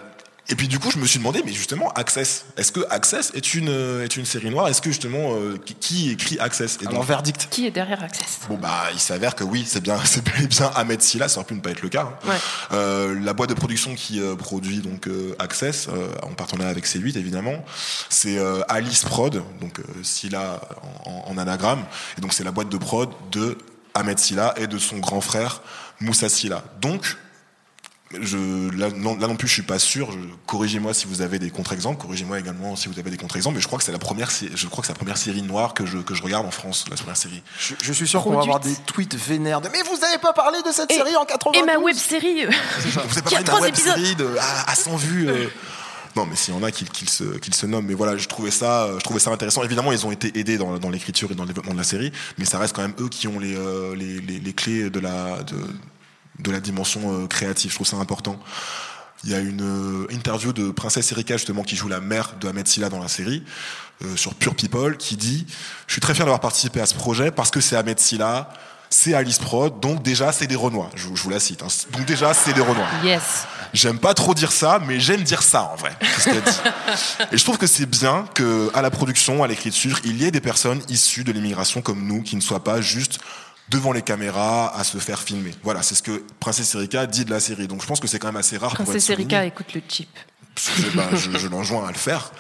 Et puis du coup, je me suis demandé, mais justement, Access, est-ce que Access est une série noire? Est-ce que justement, qui écrit Access? Et alors, verdict. Qui est derrière Access? Bon bah, il s'avère que oui, c'est bel et bien Ahmed Silla, ça aurait pu ne pas être le cas. Ouais. La boîte de production qui produit donc Access, en partenariat avec C8 évidemment, c'est Alice Prod, donc Silla en anagramme, et donc c'est la boîte de prod de Ahmed Silla et de son grand frère Moussa Silla. Donc là non plus je suis pas sûr, corrigez-moi si vous avez des contre-exemples, corrigez-moi également si vous avez des contre-exemples, mais je crois que c'est la première série noire que je regarde en France, la première série. Je suis sûr qu'on va avoir des tweets vénères de mais vous avez pas parlé de cette série en 92 et ma web série vous avez pas parlé de ma web série à 100 vues Non, mais s'il y en a qui se nomment, mais voilà, je trouvais ça intéressant. Évidemment, ils ont été aidés dans l'écriture et dans le développement de la série, mais ça reste quand même eux qui ont les clés de la dimension créative. Je trouve ça important. Il y a une interview de Princesse Erika, justement, qui joue la mère de Ahmed Silla dans la série, sur Pure People, qui dit « Je suis très fier d'avoir participé à ce projet parce que c'est Ahmed Silla, c'est Alice Prod, donc déjà c'est des Renois. » Je vous la cite. Hein. Donc déjà c'est des Renois. Yes. J'aime pas trop dire ça, mais j'aime dire ça en vrai. C'est ce qu'elle dit. Et je trouve que c'est bien qu'à la production, à l'écriture, il y ait des personnes issues de l'immigration comme nous, qui ne soient pas juste devant les caméras à se faire filmer. Voilà, c'est ce que Princesse Erika dit de la série. Donc je pense que c'est quand même assez rare pour être Princesse souligné. Erika écoute le chip. Je l'enjoins à le faire.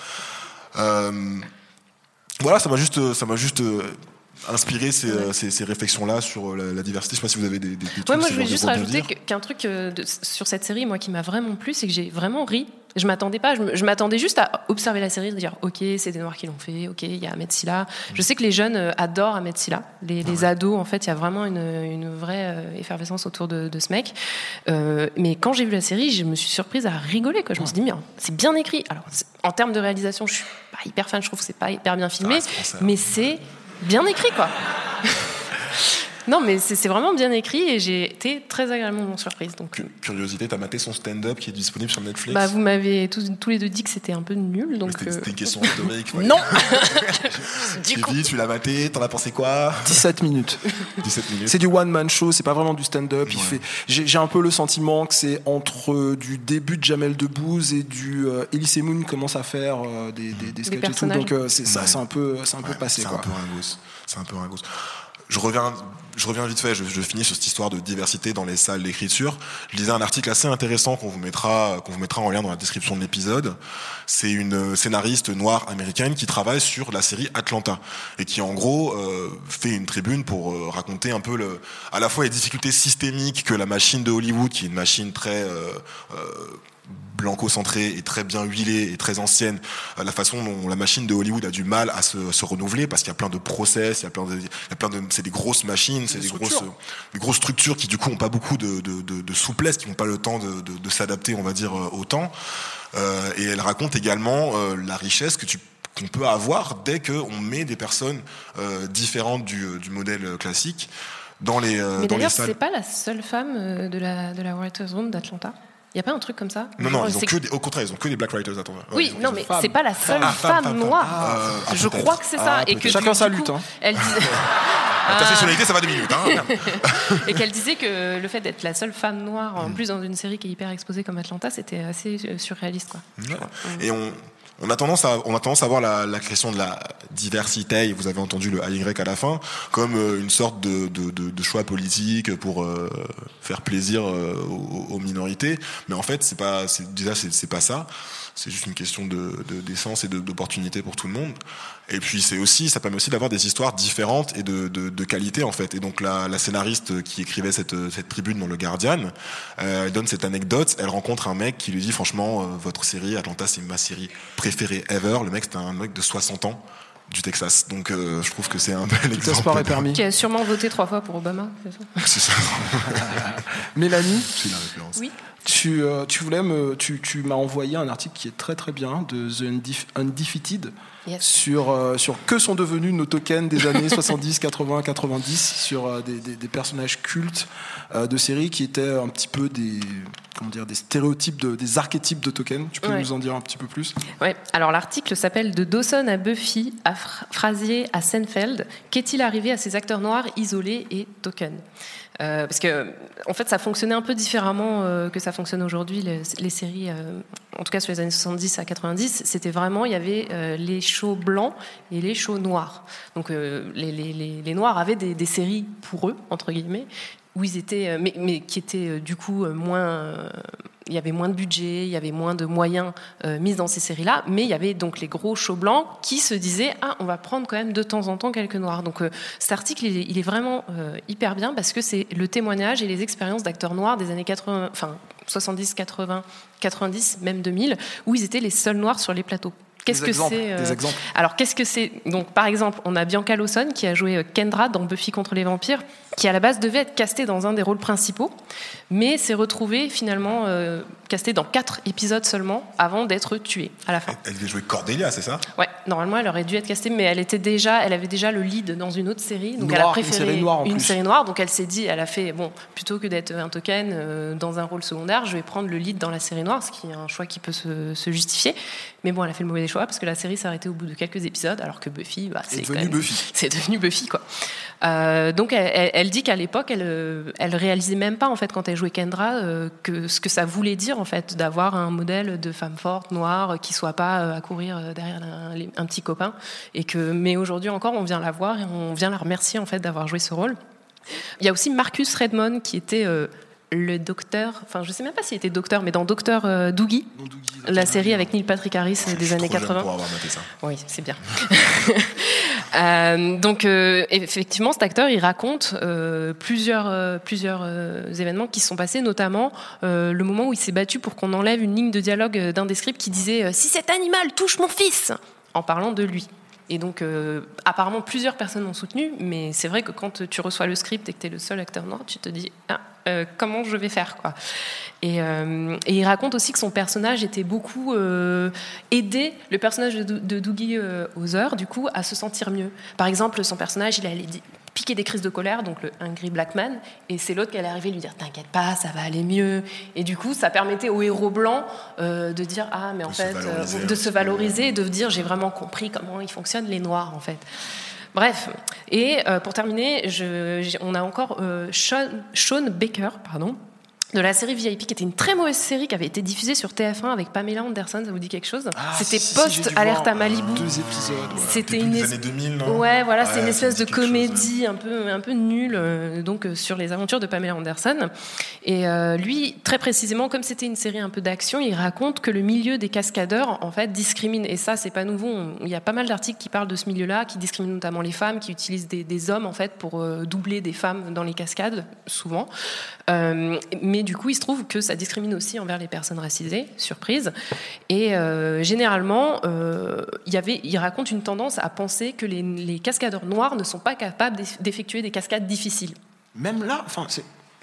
Voilà, ça m'a juste inspiré ces réflexions-là sur la diversité. Je sais pas si vous avez des trucs. Ouais, moi je voulais juste rajouter qu'un truc sur cette série, moi qui m'a vraiment plu, c'est que j'ai vraiment ri. Je m'attendais pas, je m'attendais juste à observer la série, de dire ok, c'est des noirs qui l'ont fait, ok, il y a Ahmed Silla. Je sais que les jeunes adorent Ahmed Silla, les ados, en fait, il y a vraiment une vraie effervescence autour de ce mec. Mais quand j'ai vu la série, je me suis surprise à rigoler, quoi. Je me suis dit, mais c'est bien écrit. Alors, en termes de réalisation, je suis pas hyper fan, je trouve que c'est pas hyper bien filmé, mais c'est bien écrit, quoi. Non, mais c'est vraiment bien écrit et j'ai été très agréablement surprise. Donc, curiosité, t'as maté son stand-up qui est disponible sur Netflix? Bah, vous m'avez tous les deux dit que c'était un peu nul. Donc c'était une question rhétorique. Non. Du coup, tu l'as maté, t'en as pensé quoi? 17 minutes. 17 minutes. C'est du one-man show, c'est pas vraiment du stand-up. Ouais. J'ai un peu le sentiment que c'est entre du début de Jamel Debbouze et du Elise Moon commence à faire des sketchs et tout. Donc c'est un peu passé. C'est un peu ringos. Je reviens vite fait, je finis sur cette histoire de diversité dans les salles d'écriture. Je lisais un article assez intéressant qu'on vous mettra en lien dans la description de l'épisode. C'est une scénariste noire américaine qui travaille sur la série Atlanta et qui en gros fait une tribune pour raconter un peu à la fois les difficultés systémiques que la machine de Hollywood, qui est une machine très blanco-centrée et très bien huilée et très ancienne, la façon dont la machine de Hollywood a du mal à se renouveler parce qu'il y a plein de process, c'est des grosses machines, c'est des grosses structures qui du coup ont pas beaucoup de souplesse, qui n'ont pas le temps de s'adapter, on va dire, au temps. Et elle raconte également la richesse qu'on peut avoir dès qu'on met des personnes différentes du modèle classique dans les mais dans d'ailleurs, les salles. c'est pas la seule femme de la Writers Room d'Atlanta. Il n'y a pas un truc comme ça? Non, au contraire, ils ont que des black writers. Attends. Oui, non, mais c'est pas la seule femme noire. Je crois que c'est ça. Et que chacun sa lutte. Elle disait. Ta sexualité, ça va 2 minutes. Et qu'elle disait que le fait d'être la seule femme noire, en plus dans une série qui est hyper exposée comme Atlanta, c'était assez surréaliste, quoi. Et on a tendance à voir la question de la diversité, vous avez entendu le AY à la fin, comme une sorte de choix politique pour faire plaisir aux minorités. Mais en fait, c'est pas ça. C'est juste une question d'essence et d'opportunité pour tout le monde. Et puis ça permet aussi d'avoir des histoires différentes et de qualité en fait. Et donc la scénariste qui écrivait cette tribune dans le Guardian, elle donne cette anecdote. Elle rencontre un mec qui lui dit franchement, votre série Atlanta, c'est ma série préférée ever. Le mec, c'était un mec de 60 ans du Texas. Donc je trouve que c'est un bel exemple. Sport est permis. Qui a sûrement voté 3 fois pour Obama, c'est ça? C'est ça. Mélanie, c'est la référence. Oui. Tu m'as envoyé un article qui est très très bien de The Undefeated. sur que sont devenus nos tokens des années 70, 80, 90, sur des personnages cultes de séries qui étaient un petit peu des stéréotypes, des archétypes de tokens. Tu peux nous en dire un petit peu plus ? Ouais. Alors l'article s'appelle « De Dawson à Buffy, à Frasier à Seinfeld, qu'est-il arrivé à ces acteurs noirs isolés et tokens ?» Parce que en fait ça fonctionnait un peu différemment que ça fonctionne aujourd'hui, les séries, en tout cas sur les années 70 à 90, c'était vraiment, il y avait les shows blancs et les shows noirs. Donc les noirs avaient des séries pour eux, entre guillemets, où ils étaient, mais qui étaient du coup moins... il y avait moins de budget, il y avait moins de moyens mis dans ces séries-là, mais il y avait donc les gros shows blancs qui se disaient on va prendre quand même de temps en temps quelques noirs. Donc cet article, il est vraiment hyper bien parce que c'est le témoignage et les expériences d'acteurs noirs des années 80, enfin 70, 80, 90, même 2000, où ils étaient les seuls noirs sur les plateaux. Qu'est-ce que c'est Des exemples. Alors, qu'est-ce que c'est ? Donc, par exemple, on a Bianca Lawson qui a joué Kendra dans Buffy contre les vampires, qui à la base devait être castée dans un des rôles principaux, mais s'est retrouvée finalement castée dans 4 épisodes seulement avant d'être tuée à la fin. Elle devait jouer Cordelia, c'est ça ? Ouais, normalement elle aurait dû être castée, mais elle avait déjà le lead dans une autre série, donc elle a préféré une série noire, donc elle s'est dit, elle a fait plutôt que d'être un token dans un rôle secondaire, je vais prendre le lead dans la série noire, ce qui est un choix qui peut se justifier. Mais bon, elle a fait le mauvais choix parce que la série s'est arrêtée au bout de quelques épisodes, alors que Buffy, c'est devenu Buffy quoi. Donc elle dit qu'à l'époque, elle réalisait même pas en fait quand elle jouait Kendra que ce que ça voulait dire en fait d'avoir un modèle de femme forte noire qui soit pas à courir derrière un petit copain, mais aujourd'hui encore on vient la voir et on vient la remercier en fait d'avoir joué ce rôle. Il y a aussi Marcus Redmond qui était le docteur, enfin je sais même pas s'il était docteur, mais dans Docteur Doogie, la série avec Neil Patrick Harris des années 80. Pour avoir noté ça. Oui, c'est bien. Donc effectivement, cet acteur, il raconte plusieurs événements qui se sont passés, notamment le moment où il s'est battu pour qu'on enlève une ligne de dialogue d'un des scripts qui disait « Si cet animal touche mon fils !» en parlant de lui. Et donc, apparemment, plusieurs personnes l'ont soutenu, mais c'est vrai que quand tu reçois le script et que tu es le seul acteur noir, tu te dis comment je vais faire quoi. Et il raconte aussi que son personnage était beaucoup aidé, le personnage de Doogie Howser, du coup, à se sentir mieux. Par exemple, son personnage, il allait piquer des crises de colère, donc le Angry Black Man, et c'est l'autre qui allait arriver et lui dire « T'inquiète pas, ça va aller mieux ». Et du coup, ça permettait au héros blanc de dire « Ah, mais en fait, de se valoriser et de dire « J'ai vraiment compris comment ils fonctionnent les Noirs, en fait ». Bref, et pour terminer, on a encore Sean Baker, de la série VIP, qui était une très mauvaise série qui avait été diffusée sur TF1 avec Pamela Anderson. Ça vous dit quelque chose ? C'était post-Alerte à Malibu. 2 épisodes. Ouais. C'était les années 2000, non ? Ouais, voilà, c'est une espèce de comédie un peu nulle, sur les aventures de Pamela Anderson. Et lui, très précisément, comme c'était une série un peu d'action, il raconte que le milieu des cascadeurs, en fait, discrimine. Et ça, c'est pas nouveau. Il y a pas mal d'articles qui parlent de ce milieu-là, qui discriminent notamment les femmes, qui utilisent des hommes, en fait, pour doubler des femmes dans les cascades, souvent. Mais du coup, il se trouve que ça discrimine aussi envers les personnes racisées, surprise. Et généralement, il raconte une tendance à penser que les cascadeurs noirs ne sont pas capables d'effectuer des cascades difficiles. Même là, c'est...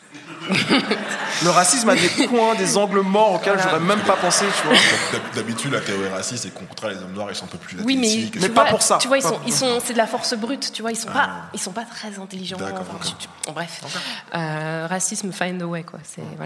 Le racisme a des coins, des angles morts auxquels j'aurais même pas pensé, tu vois. D'habitude, la théorie raciste, c'est qu'au contraire, les hommes noirs, ils sont un peu plus athlétiques. Oui, mais pas pour ça. Tu vois, c'est de la force brute, tu vois, ils sont pas très intelligents. Bref, racisme find a way, quoi.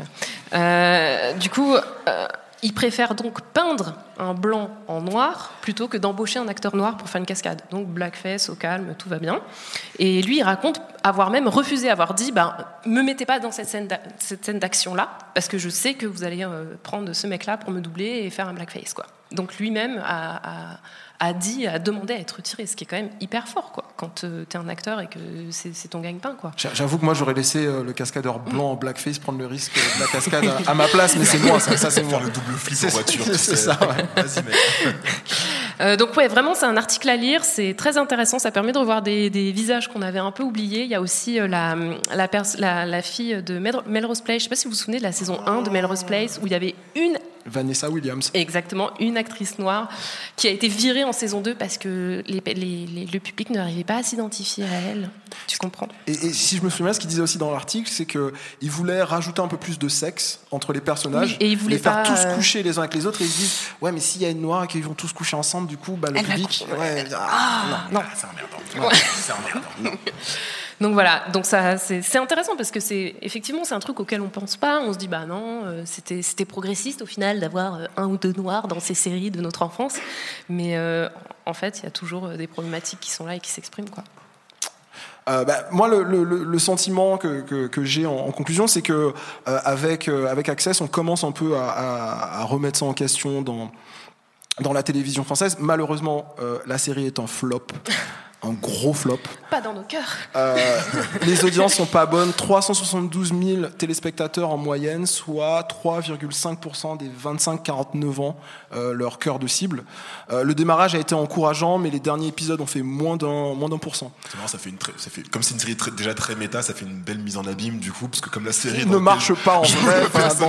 Voilà. Du coup, il préfère donc peindre un blanc en noir plutôt que d'embaucher un acteur noir pour faire une cascade. Donc blackface, au calme, tout va bien. Et lui, il raconte avoir même refusé, avoir dit me mettez pas dans cette scène d'action-là, parce que je sais que vous allez prendre ce mec-là pour me doubler et faire un blackface, quoi. Donc lui-même a demandé à être retiré, ce qui est quand même hyper fort, quoi, quand t'es un acteur et que c'est ton gagne-pain, quoi. J'avoue que moi j'aurais laissé le cascadeur blanc en blackface prendre le risque de la cascade à ma place, mais c'est moi, ça c'est moi. Faire le double flip en voiture. C'est ça, ouais. Vas-y, mec. Donc ouais, vraiment c'est un article à lire, c'est très intéressant, ça permet de revoir des visages qu'on avait un peu oubliés. Il y a aussi la fille de Melrose Place, je sais pas si vous vous souvenez de la saison 1 de Melrose Place, où il y avait une Vanessa Williams. Exactement, une actrice noire qui a été virée en saison 2 parce que le public n'arrivait pas à s'identifier à elle. Tu comprends ? Et si je me souviens, ce qu'il disait aussi dans l'article, c'est qu'il voulait rajouter un peu plus de sexe entre les personnages, et il voulait les faire pas, tous coucher les uns avec les autres, et ils se disent ouais, mais s'il y a une noire et qu'ils vont tous coucher ensemble, du coup, le public, non, c'est emmerdant. C'est emmerdant. Donc voilà, donc ça c'est intéressant parce que c'est un truc auquel on pense pas. On se dit non, c'était progressiste au final d'avoir un ou deux noirs dans ces séries de notre enfance, mais en fait il y a toujours des problématiques qui sont là et qui s'expriment quoi. Moi, le sentiment que j'ai en conclusion, c'est que avec Access, on commence un peu à remettre ça en question dans la télévision française. Malheureusement, la série est un flop. Un gros flop. Pas dans nos cœurs. Les audiences sont pas bonnes. 372 000 téléspectateurs en moyenne, soit 3,5% des 25-49 ans, leur cœur de cible. Le démarrage a été encourageant, mais les derniers épisodes ont fait moins d'un pourcent. C'est marrant, ça fait comme c'est une série déjà très méta, ça fait une belle mise en abîme du coup, parce que comme la série ne marche pas en vrai.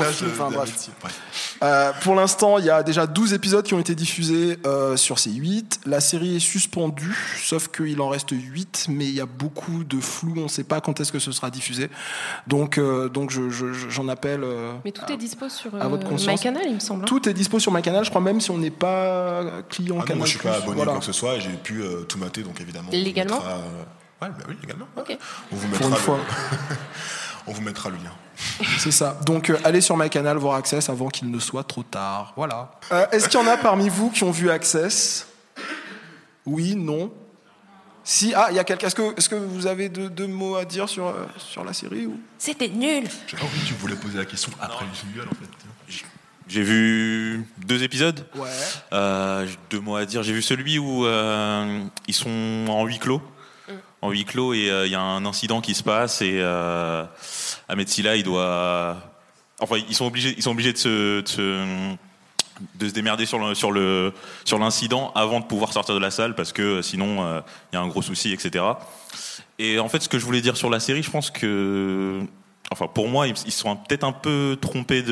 Bref. Pour l'instant, il y a déjà 12 épisodes qui ont été diffusés sur C8. La série est suspendue, sauf qu'il en reste 8, mais il y a beaucoup de flou, on ne sait pas quand est-ce que ce sera diffusé. Donc j'en appelle mais tout est dispo sur MyCanal, il me semble. Tout est dispo sur MyCanal, je crois, même si on n'est pas client Canal+. Moi, je suis pas abonné quoi que ce soit, et j'ai pu tout mater, donc évidemment. Légalement ? Oui, légalement. Ok. On vous mettra on vous mettra le lien. C'est ça. Donc allez sur MyCanal voir Access avant qu'il ne soit trop tard. Voilà. Est-ce qu'il y en a parmi vous qui ont vu Access ? Oui, non ? Si, il y a quelqu'un. Est-ce que vous avez deux mots à dire sur la série ou... C'était nul. J'ai pas compris que tu voulais poser la question après le jingle en fait. J'ai vu 2 épisodes. Ouais. 2 mots à dire. J'ai vu celui où ils sont en huis clos. En huis clos et il y a un incident qui se passe et Ahmed Silla ils sont obligés de se démerder sur l'incident avant de pouvoir sortir de la salle parce que sinon il y a un gros souci, etc. Et en fait ce que je voulais dire sur la série, je pense que pour moi ils sont peut-être un peu trompés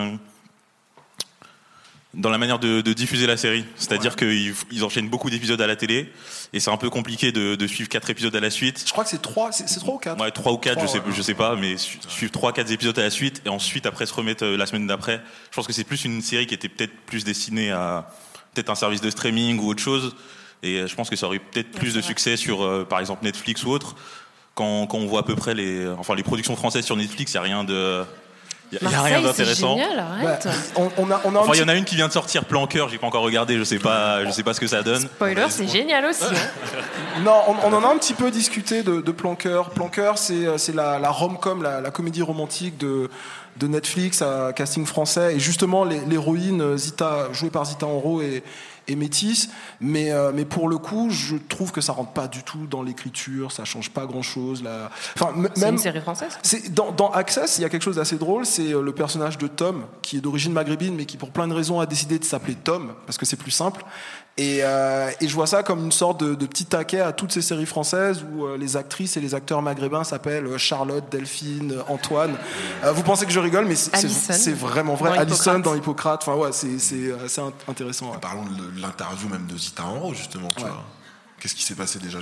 dans la manière de diffuser la série, c'est-à-dire qu'ils enchaînent beaucoup d'épisodes à la télé et c'est un peu compliqué de suivre 4 épisodes à la suite. Je crois que c'est 3 ou 4. Ouais, 3 ou 4, je sais pas, mais suivre 3-4 épisodes à la suite et ensuite après se remettre la semaine d'après. Je pense que c'est plus une série qui était peut-être plus destinée à peut-être un service de streaming ou autre chose, et je pense que ça aurait peut-être plus de succès sur par exemple Netflix ou autre. Quand on voit à peu près les productions françaises sur Netflix, il y a rien de Il n'y a rien d'intéressant. C'est génial, arrête. Il y en a une qui vient de sortir, Plan Cœur, j'ai pas encore regardé, je sais pas ce que ça donne. Spoiler, c'est génial aussi. Non, on en a un petit peu discuté de Plan Cœur. Plan Cœur, c'est la rom-com, la comédie romantique de Netflix à casting français, et justement l'héroïne Zita, jouée par Zita Enro, est métisse, mais pour le coup, je trouve que ça rentre pas du tout dans l'écriture, ça change pas grand-chose. C'est une série française. Dans Access, il y a quelque chose d'assez drôle, c'est le personnage de Tom, qui est d'origine maghrébine, mais qui pour plein de raisons a décidé de s'appeler Tom, parce que c'est plus simple. Et je vois ça comme une sorte de petit taquet à toutes ces séries françaises où les actrices et les acteurs maghrébins s'appellent Charlotte, Delphine, Antoine. Vous pensez que je rigole, mais c'est vraiment vrai. Alison dans Hippocrate. Enfin ouais, c'est assez intéressant. Ouais. Parlons de l'interview même de Zita Enro justement. Tu vois. Qu'est-ce qui s'est passé déjà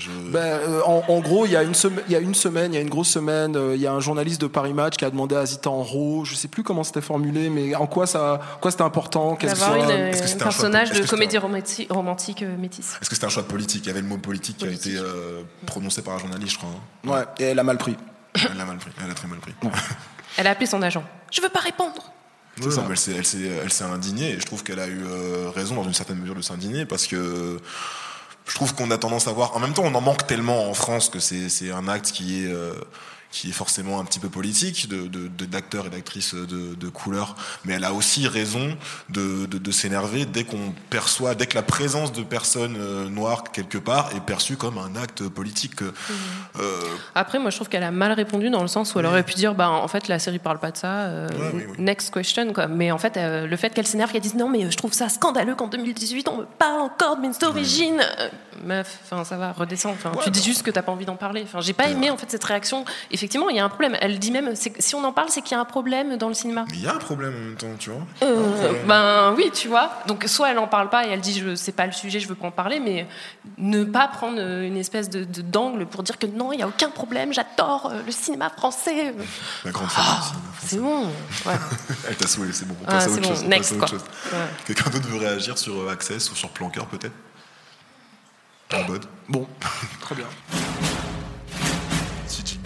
en gros, il y a une grosse semaine, il y a un journaliste de Paris Match qui a demandé à Zita Enro, je sais plus comment c'était formulé, mais en quoi c'était important d'avoir un personnage de comédie romantique métisse. Est-ce que c'était un choix politique ? Il y avait le mot politique qui a été prononcé par un journaliste, je crois. Hein. Ouais, et elle a mal pris. Elle a très mal pris. Ouais. Elle a appelé son agent. Je veux pas répondre. C'est ça. Elle s'est indignée, et je trouve qu'elle a eu raison dans une certaine mesure de s'indigner, parce que je trouve qu'on a tendance à voir. En même temps, on en manque tellement en France que c'est un acte qui est forcément un petit peu politique, d'acteurs et d'actrices de couleur. Mais elle a aussi raison de s'énerver dès que la présence de personnes noires quelque part est perçue comme un acte politique. Après, moi, je trouve qu'elle a mal répondu dans le sens où elle aurait pu dire, en fait, la série parle pas de ça. Next question, quoi. Mais en fait, le fait qu'elle s'énerve, qu'elle dise non, mais je trouve ça scandaleux qu'en 2018 on me parle encore de mes origines. Meuf, ça va, redescends. Tu dis juste que t'as pas envie d'en parler. J'ai pas aimé en fait cette réaction. Et effectivement, il y a un problème. Elle dit même, si on en parle, c'est qu'il y a un problème dans le cinéma. Mais il y a un problème en même temps, tu vois. Ben oui, tu vois. Donc soit elle en parle pas et elle dit c'est pas le sujet, je veux pas en parler, mais ne pas prendre une espèce d'angle pour dire que non, il y a aucun problème, j'adore le cinéma français. La grande femme du cinéma français. C'est bon. Ouais. Elle t'a saoulé, c'est bon. On Ah, passe à c'est autre bon. chose. Next, on passe à quoi. autre chose. Ouais. Quelqu'un d'autre veut réagir sur Access ou sur Plan Cœur peut-être? En mode. Bon, très bien. CG.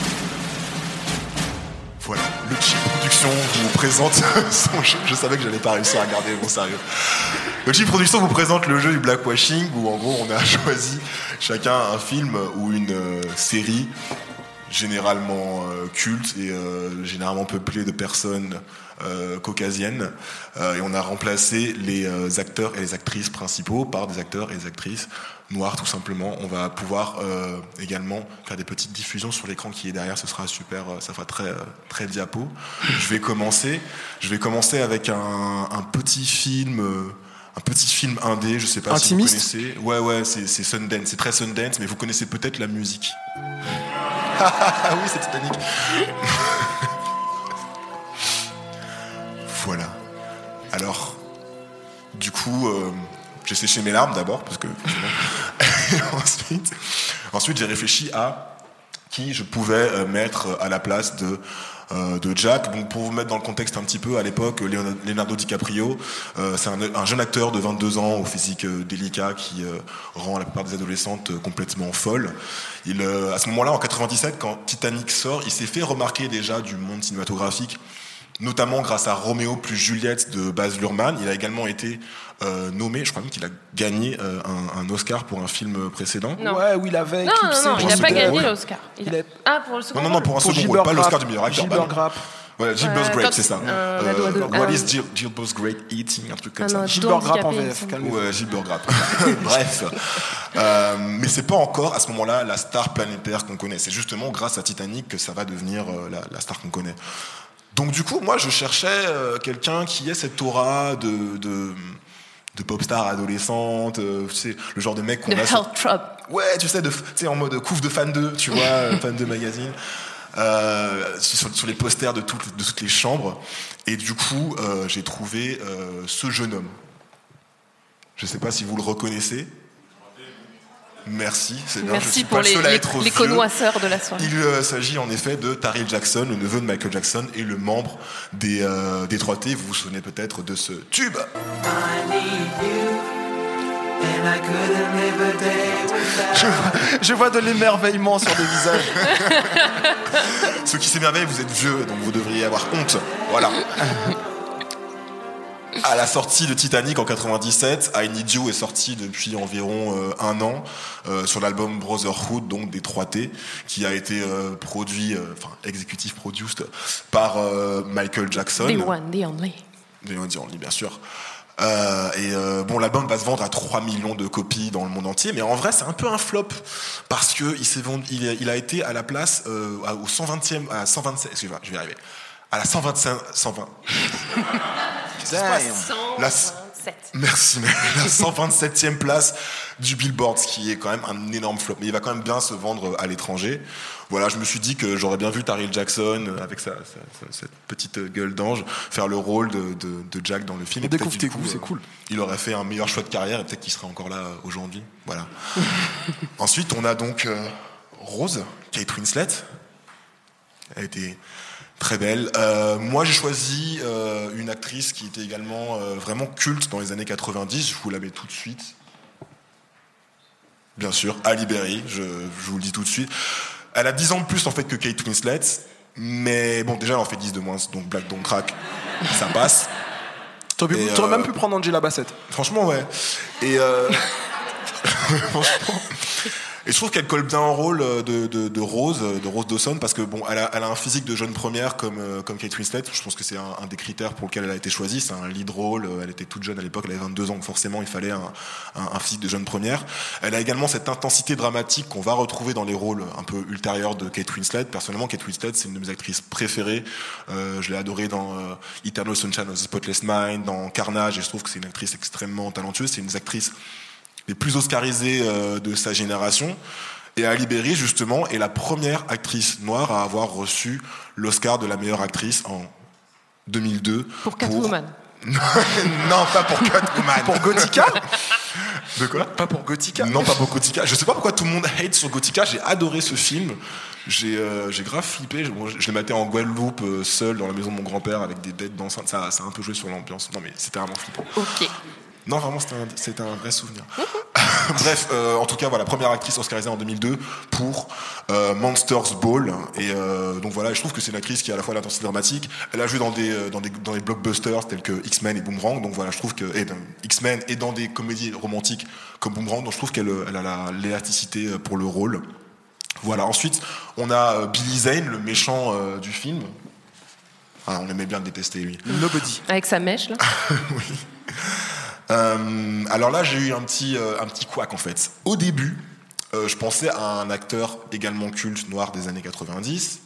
Voilà, le Chip Production vous présente son jeu. Je savais que j'allais pas réussir à garder mon sérieux. Le Chip Production vous présente le jeu du blackwashing où en gros on a choisi chacun un film ou une série généralement culte et généralement peuplée de personnes caucasiennes et on a remplacé les acteurs et les actrices principaux par des acteurs et des actrices noirs tout simplement. On va pouvoir également faire des petites diffusions sur l'écran qui est derrière, ce sera super, ça fera très diapo. Je vais commencer avec un petit film indé, je sais pas Intimiste. si vous connaissez. Ouais, c'est Sundance, c'est très Sundance, mais vous connaissez peut-être la musique. Ah oui, c'est Titanic. Voilà. Alors, du coup, j'ai séché mes larmes d'abord, parce que ensuite j'ai réfléchi à qui je pouvais mettre à la place de Jack. Donc pour vous mettre dans le contexte un petit peu, à l'époque, Leonardo DiCaprio, c'est un jeune acteur de 22 ans au physique délicat qui rend la plupart des adolescentes complètement folles. À ce moment-là, en 97, quand Titanic sort, il s'est fait remarquer déjà du monde cinématographique, notamment grâce à Roméo plus Juliette de Baz Luhrmann. Il a également été nommé, je crois même qu'il a gagné un Oscar pour un film précédent. Non. Ouais, où il avait Non, il n'a pas gagné ouais. l'Oscar. Ah, pour le second Non, pour un second rôle, pas l'Oscar du meilleur acteur. Gilbert Grape. Voilà, Gilbert's Grape, c'est ça. ado. What is Gilbert's Grape Eating, un truc comme ça. non, Gilbert Grape en handicapé, VF, il me calmez-vous. Ouais, Gilbert Grape. Bref. Mais c'est pas encore, à ce moment-là, la star planétaire qu'on connaît. C'est justement grâce à Titanic que ça va devenir la star qu'on connaît. Donc du coup, moi, je cherchais quelqu'un qui ait cette aura de pop star adolescente, tu sais, le genre de mec qu'on de a... Health Trap. Ouais, tu sais, en mode couve de fan 2, tu vois, fan 2 magazine. Sur les posters de toutes les chambres. Et du coup, j'ai trouvé ce jeune homme. Je sais pas si vous le reconnaissez. Merci, c'est bien. Merci pour les connoisseurs de la soirée. Il s'agit en effet de Tyrell Jackson, le neveu de Michael Jackson et le membre des 3T. Vous vous souvenez peut-être de ce tube. Je vois de l'émerveillement sur des visages. Ceux qui s'émerveillent, vous êtes vieux, donc vous devriez avoir honte. Voilà. À la sortie de Titanic en 97, I Need You est sorti depuis environ un an sur l'album Brotherhood, donc des 3T, qui a été produit, executive produced par Michael Jackson. The one, the only. The one, the only, bien sûr. Bon, l'album va se vendre à 3 millions de copies dans le monde entier, mais en vrai, c'est un peu un flop parce que il a été à la place au 120e, à 127, excusez-moi, je vais y arriver. À la 120. Qu'est-ce qui se passe ? Merci, mais la 127e place du Billboard, ce qui est quand même un énorme flop. Mais il va quand même bien se vendre à l'étranger. Voilà, je me suis dit que j'aurais bien vu Tyrell Jackson avec cette petite gueule d'ange faire le rôle de Jack dans le film. Et découvre tes goûts, c'est cool. Il aurait fait un meilleur choix de carrière et peut-être qu'il serait encore là aujourd'hui. Voilà. Ensuite, on a donc Rose, Kate Winslet. Elle était très belle. Moi, j'ai choisi une actrice qui était également vraiment culte dans les années 90. Je vous la mets tout de suite. Bien sûr, Halle Berry, je vous le dis tout de suite. Elle a 10 ans de plus en fait que Kate Winslet, mais bon, déjà elle en fait 10 de moins, donc Black Don't Crack, ça passe. T'aurais même pu prendre Angela Bassett. Franchement, ouais. Et franchement. Et je trouve qu'elle colle bien en rôle de Rose Dawson, parce que bon, elle a un physique de jeune première comme Kate Winslet. Je pense que c'est un des critères pour lequel elle a été choisie. C'est un lead role. Elle était toute jeune à l'époque, elle avait 22 ans, donc forcément il fallait un physique de jeune première. Elle a également cette intensité dramatique qu'on va retrouver dans les rôles un peu ultérieurs de Kate Winslet. Personnellement, Kate Winslet, c'est une de mes actrices préférées. Je l'ai adorée dans Eternal Sunshine of the Spotless Mind, dans Carnage, et je trouve que c'est une actrice extrêmement talentueuse. C'est une des actrices les plus oscarisées de sa génération. Et Halle Berry, justement, est la première actrice noire à avoir reçu l'Oscar de la meilleure actrice en 2002. Pour Catwoman. Non, pas pour Catwoman. Pour Gothica. De quoi? Pas pour Gothica. Non, pas pour Gothica. Je sais pas pourquoi tout le monde hate sur Gothica. J'ai adoré ce film. J'ai grave flippé. Je l'ai maté en Guadeloupe, seul dans la maison de mon grand-père avec des bêtes d'enceinte. Ça a un peu joué sur l'ambiance. Non, mais c'était vraiment flippant. Ok. Non, vraiment, c'était un vrai souvenir. Bref, en tout cas, voilà, première actrice oscarisée en 2002 pour Monsters Ball. Et donc voilà, je trouve que c'est une actrice qui a à la fois l'intensité dramatique. Elle a joué dans des blockbusters tels que X-Men et Boomerang. Donc voilà, je trouve que X-Men et dans des comédies romantiques comme Boomerang. Donc je trouve qu'elle a l'élasticité pour le rôle. Voilà. Ensuite, on a Billy Zane, le méchant du film. Ah, on aimait bien le détester, lui. Nobody. Avec sa mèche, là. Oui. Alors là, j'ai eu un petit couac en fait. Au début, je pensais à un acteur également culte noir des années 90.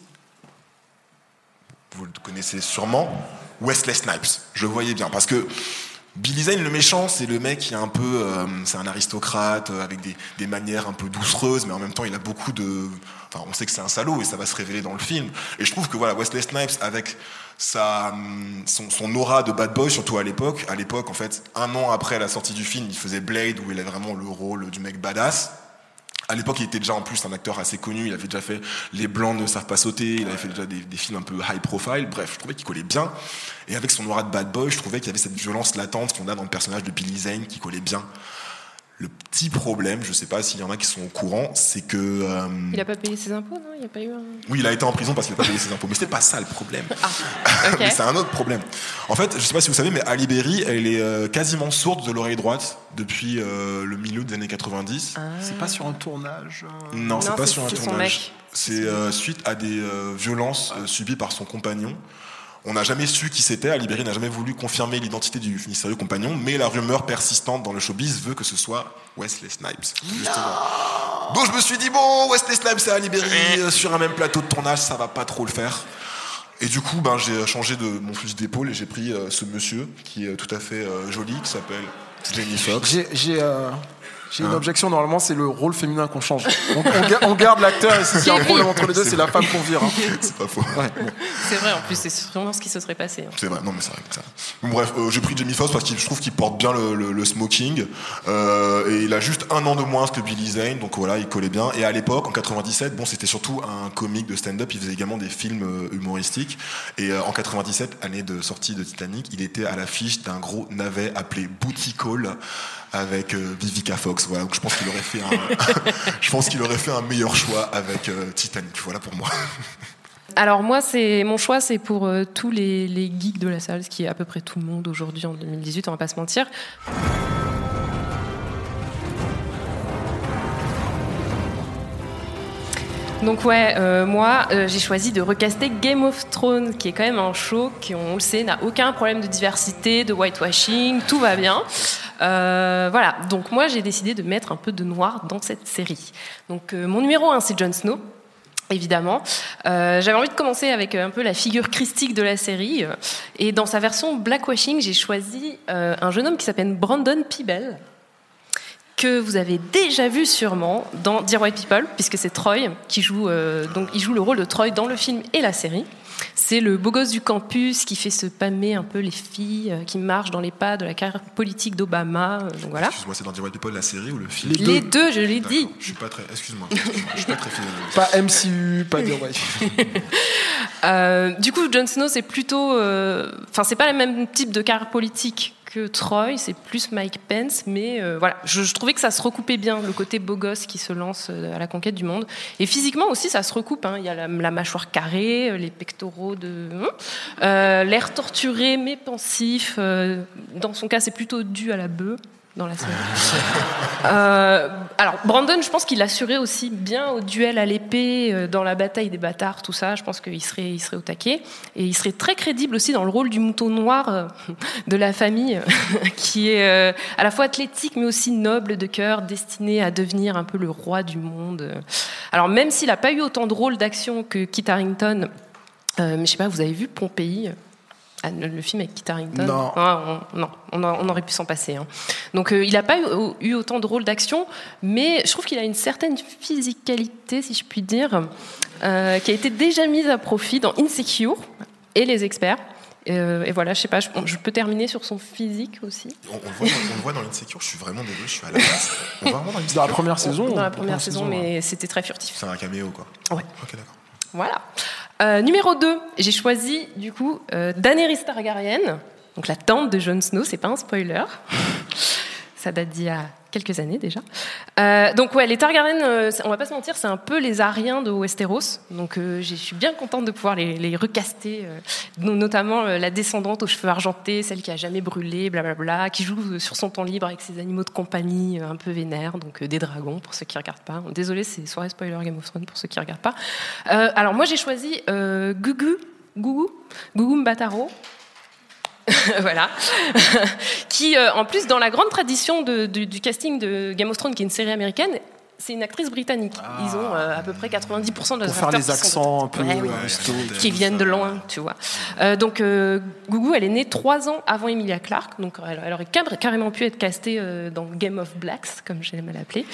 Vous le connaissez sûrement, Wesley Snipes. Je voyais bien parce que Billy Zane, le méchant, c'est le mec qui est un peu, c'est un aristocrate avec des manières un peu doucereuses, mais en même temps, il a beaucoup de. Enfin, on sait que c'est un salaud et ça va se révéler dans le film. Et je trouve que voilà, Wesley Snipes avec son aura de bad boy, surtout à l'époque. À l'époque, en fait, 1 an après la sortie du film, il faisait Blade, où il a vraiment le rôle du mec badass. À l'époque, il était déjà en plus un acteur assez connu. Il avait déjà fait Les Blancs ne savent pas sauter. Il avait fait déjà des films un peu high profile. Bref, je trouvais qu'il collait bien. Et avec son aura de bad boy, je trouvais qu'il y avait cette violence latente qu'on a dans le personnage de Billy Zane qui collait bien. Le petit problème, je sais pas s'il y en a qui sont au courant, c'est que... Il a pas payé ses impôts, non? Il a pas eu un... Oui, il a été en prison parce qu'il a pas payé ses impôts. Mais c'est pas ça le problème. Ah, ok. Mais c'est un autre problème. En fait, je sais pas si vous savez, mais Halle Berry, elle est quasiment sourde de l'oreille droite depuis le milieu des années 90. Ah. C'est pas sur un tournage Non, c'est pas sur un son tournage. mec. C'est suite à des violences subies par son compagnon. On n'a jamais su qui c'était. Halle Berry n'a jamais voulu confirmer l'identité du mystérieux compagnon, mais la rumeur persistante dans le showbiz veut que ce soit Wesley Snipes. Justement. Donc je me suis dit, bon, Wesley Snipes et Halle Berry sur un même plateau de tournage, ça va pas trop le faire. Et du coup, j'ai changé de mon fusil d'épaule et j'ai pris ce monsieur qui est tout à fait joli, qui s'appelle Jamie Foxx. J'ai une objection, normalement c'est le rôle féminin qu'on change. On garde l'acteur et s'il y a un problème entre les deux, c'est la femme qu'on vire. Hein. C'est pas faux. Ouais, bon. C'est vrai, en plus, c'est sûrement ce qui se serait passé. C'est vrai, non mais c'est vrai que ça. Bon, bref, j'ai pris Jamie Foxx parce que je trouve qu'il porte bien le smoking. Et il a juste 1 an de moins que Billy Zane, donc voilà, il collait bien. Et à l'époque, en 97, bon, c'était surtout un comique de stand-up, il faisait également des films humoristiques. Et en 97, année de sortie de Titanic, il était à l'affiche d'un gros navet appelé Booty Call avec Vivica Fox. Voilà, donc je pense qu'il aurait fait un meilleur choix avec Titanic. Voilà pour moi. Alors moi, mon choix, c'est pour tous les geeks de la salle, ce qui est à peu près tout le monde aujourd'hui en 2018, on va pas se mentir. Donc moi, j'ai choisi de recaster Game of Thrones, qui est quand même un show qui, on le sait, n'a aucun problème de diversité, de whitewashing, tout va bien. Voilà, donc moi j'ai décidé de mettre un peu de noir dans cette série. Donc mon numéro 1, c'est Jon Snow. Évidemment. J'avais envie de commencer avec un peu la figure christique de la série. Et dans sa version blackwashing, j'ai choisi un jeune homme qui s'appelle Brandon Peeble, que vous avez déjà vu sûrement dans Dear White People, puisque c'est Troy qui joue, donc il joue le rôle de Troy dans le film et la série. C'est le beau gosse du campus qui fait se palmer un peu les filles, qui marche dans les pas de la carrière politique d'Obama. Donc voilà. Excuse-moi, c'est dans Dear White People la série ou le film? Les deux, je l'ai dit. Je suis pas très. Excuse-moi, je suis pas très fidèle. Pas MCU, pas Dear White. Du coup, Jon Snow, c'est plutôt, enfin, c'est pas le même type de carrière politique que Troy, c'est plus Mike Pence, mais voilà, je trouvais que ça se recoupait bien, le côté beau gosse qui se lance à la conquête du monde. Et physiquement aussi, ça se recoupe. Hein. Il y a la mâchoire carrée, les pectoraux l'air torturé mais pensif. Dans son cas, c'est plutôt dû à la bœuf dans la série. Alors, Brandon, je pense qu'il assurait aussi bien au duel à l'épée, dans la bataille des bâtards, tout ça. Je pense qu'il serait au taquet. Et il serait très crédible aussi dans le rôle du mouton noir de la famille, qui est à la fois athlétique, mais aussi noble de cœur, destiné à devenir un peu le roi du monde. Alors, même s'il n'a pas eu autant de rôles d'action que Kit Harington, mais je sais pas, vous avez vu Pompéi Ah, le film avec Kit Harington. Non. On aurait pu s'en passer. Hein. Donc il n'a pas eu autant de rôles d'action, mais je trouve qu'il a une certaine physicalité, si je puis dire, qui a été déjà mise à profit dans Insecure et Les Experts. Et voilà, je sais pas, je peux terminer sur son physique aussi. On le voit dans l'Insecure, je suis vraiment désolé, je suis à la place. On va vraiment dans l'Insecure. Dans la première saison. Dans la première saison, mais c'était très furtif. C'est un caméo, quoi. Ouais. Ok, d'accord. Voilà. Numéro 2, j'ai choisi du coup Daenerys Targaryen, donc la tante de Jon Snow, c'est pas un spoiler. Ça date d'il y a quelques années déjà. Donc ouais, les Targaryen, on va pas se mentir, c'est un peu les Ariens de Westeros. Donc je suis bien contente de pouvoir les recaster, notamment la descendante aux cheveux argentés, celle qui a jamais brûlé, blablabla, qui joue sur son temps libre avec ses animaux de compagnie un peu vénères, donc des dragons pour ceux qui regardent pas. Désolée, c'est soirée spoiler Game of Thrones pour ceux qui regardent pas. Alors moi j'ai choisi Gugu Mbatha-Raw. Voilà, qui en plus dans la grande tradition du casting de Game of Thrones, qui est une série américaine, c'est une actrice britannique. Ils ont à peu près 90% de leurs acteurs les accents un peu qui viennent de loin, tu vois. Donc Gugu, elle est née 3 ans avant Emilia Clarke, donc elle aurait carrément pu être castée dans Game of Blacks, comme j'aime l'appeler.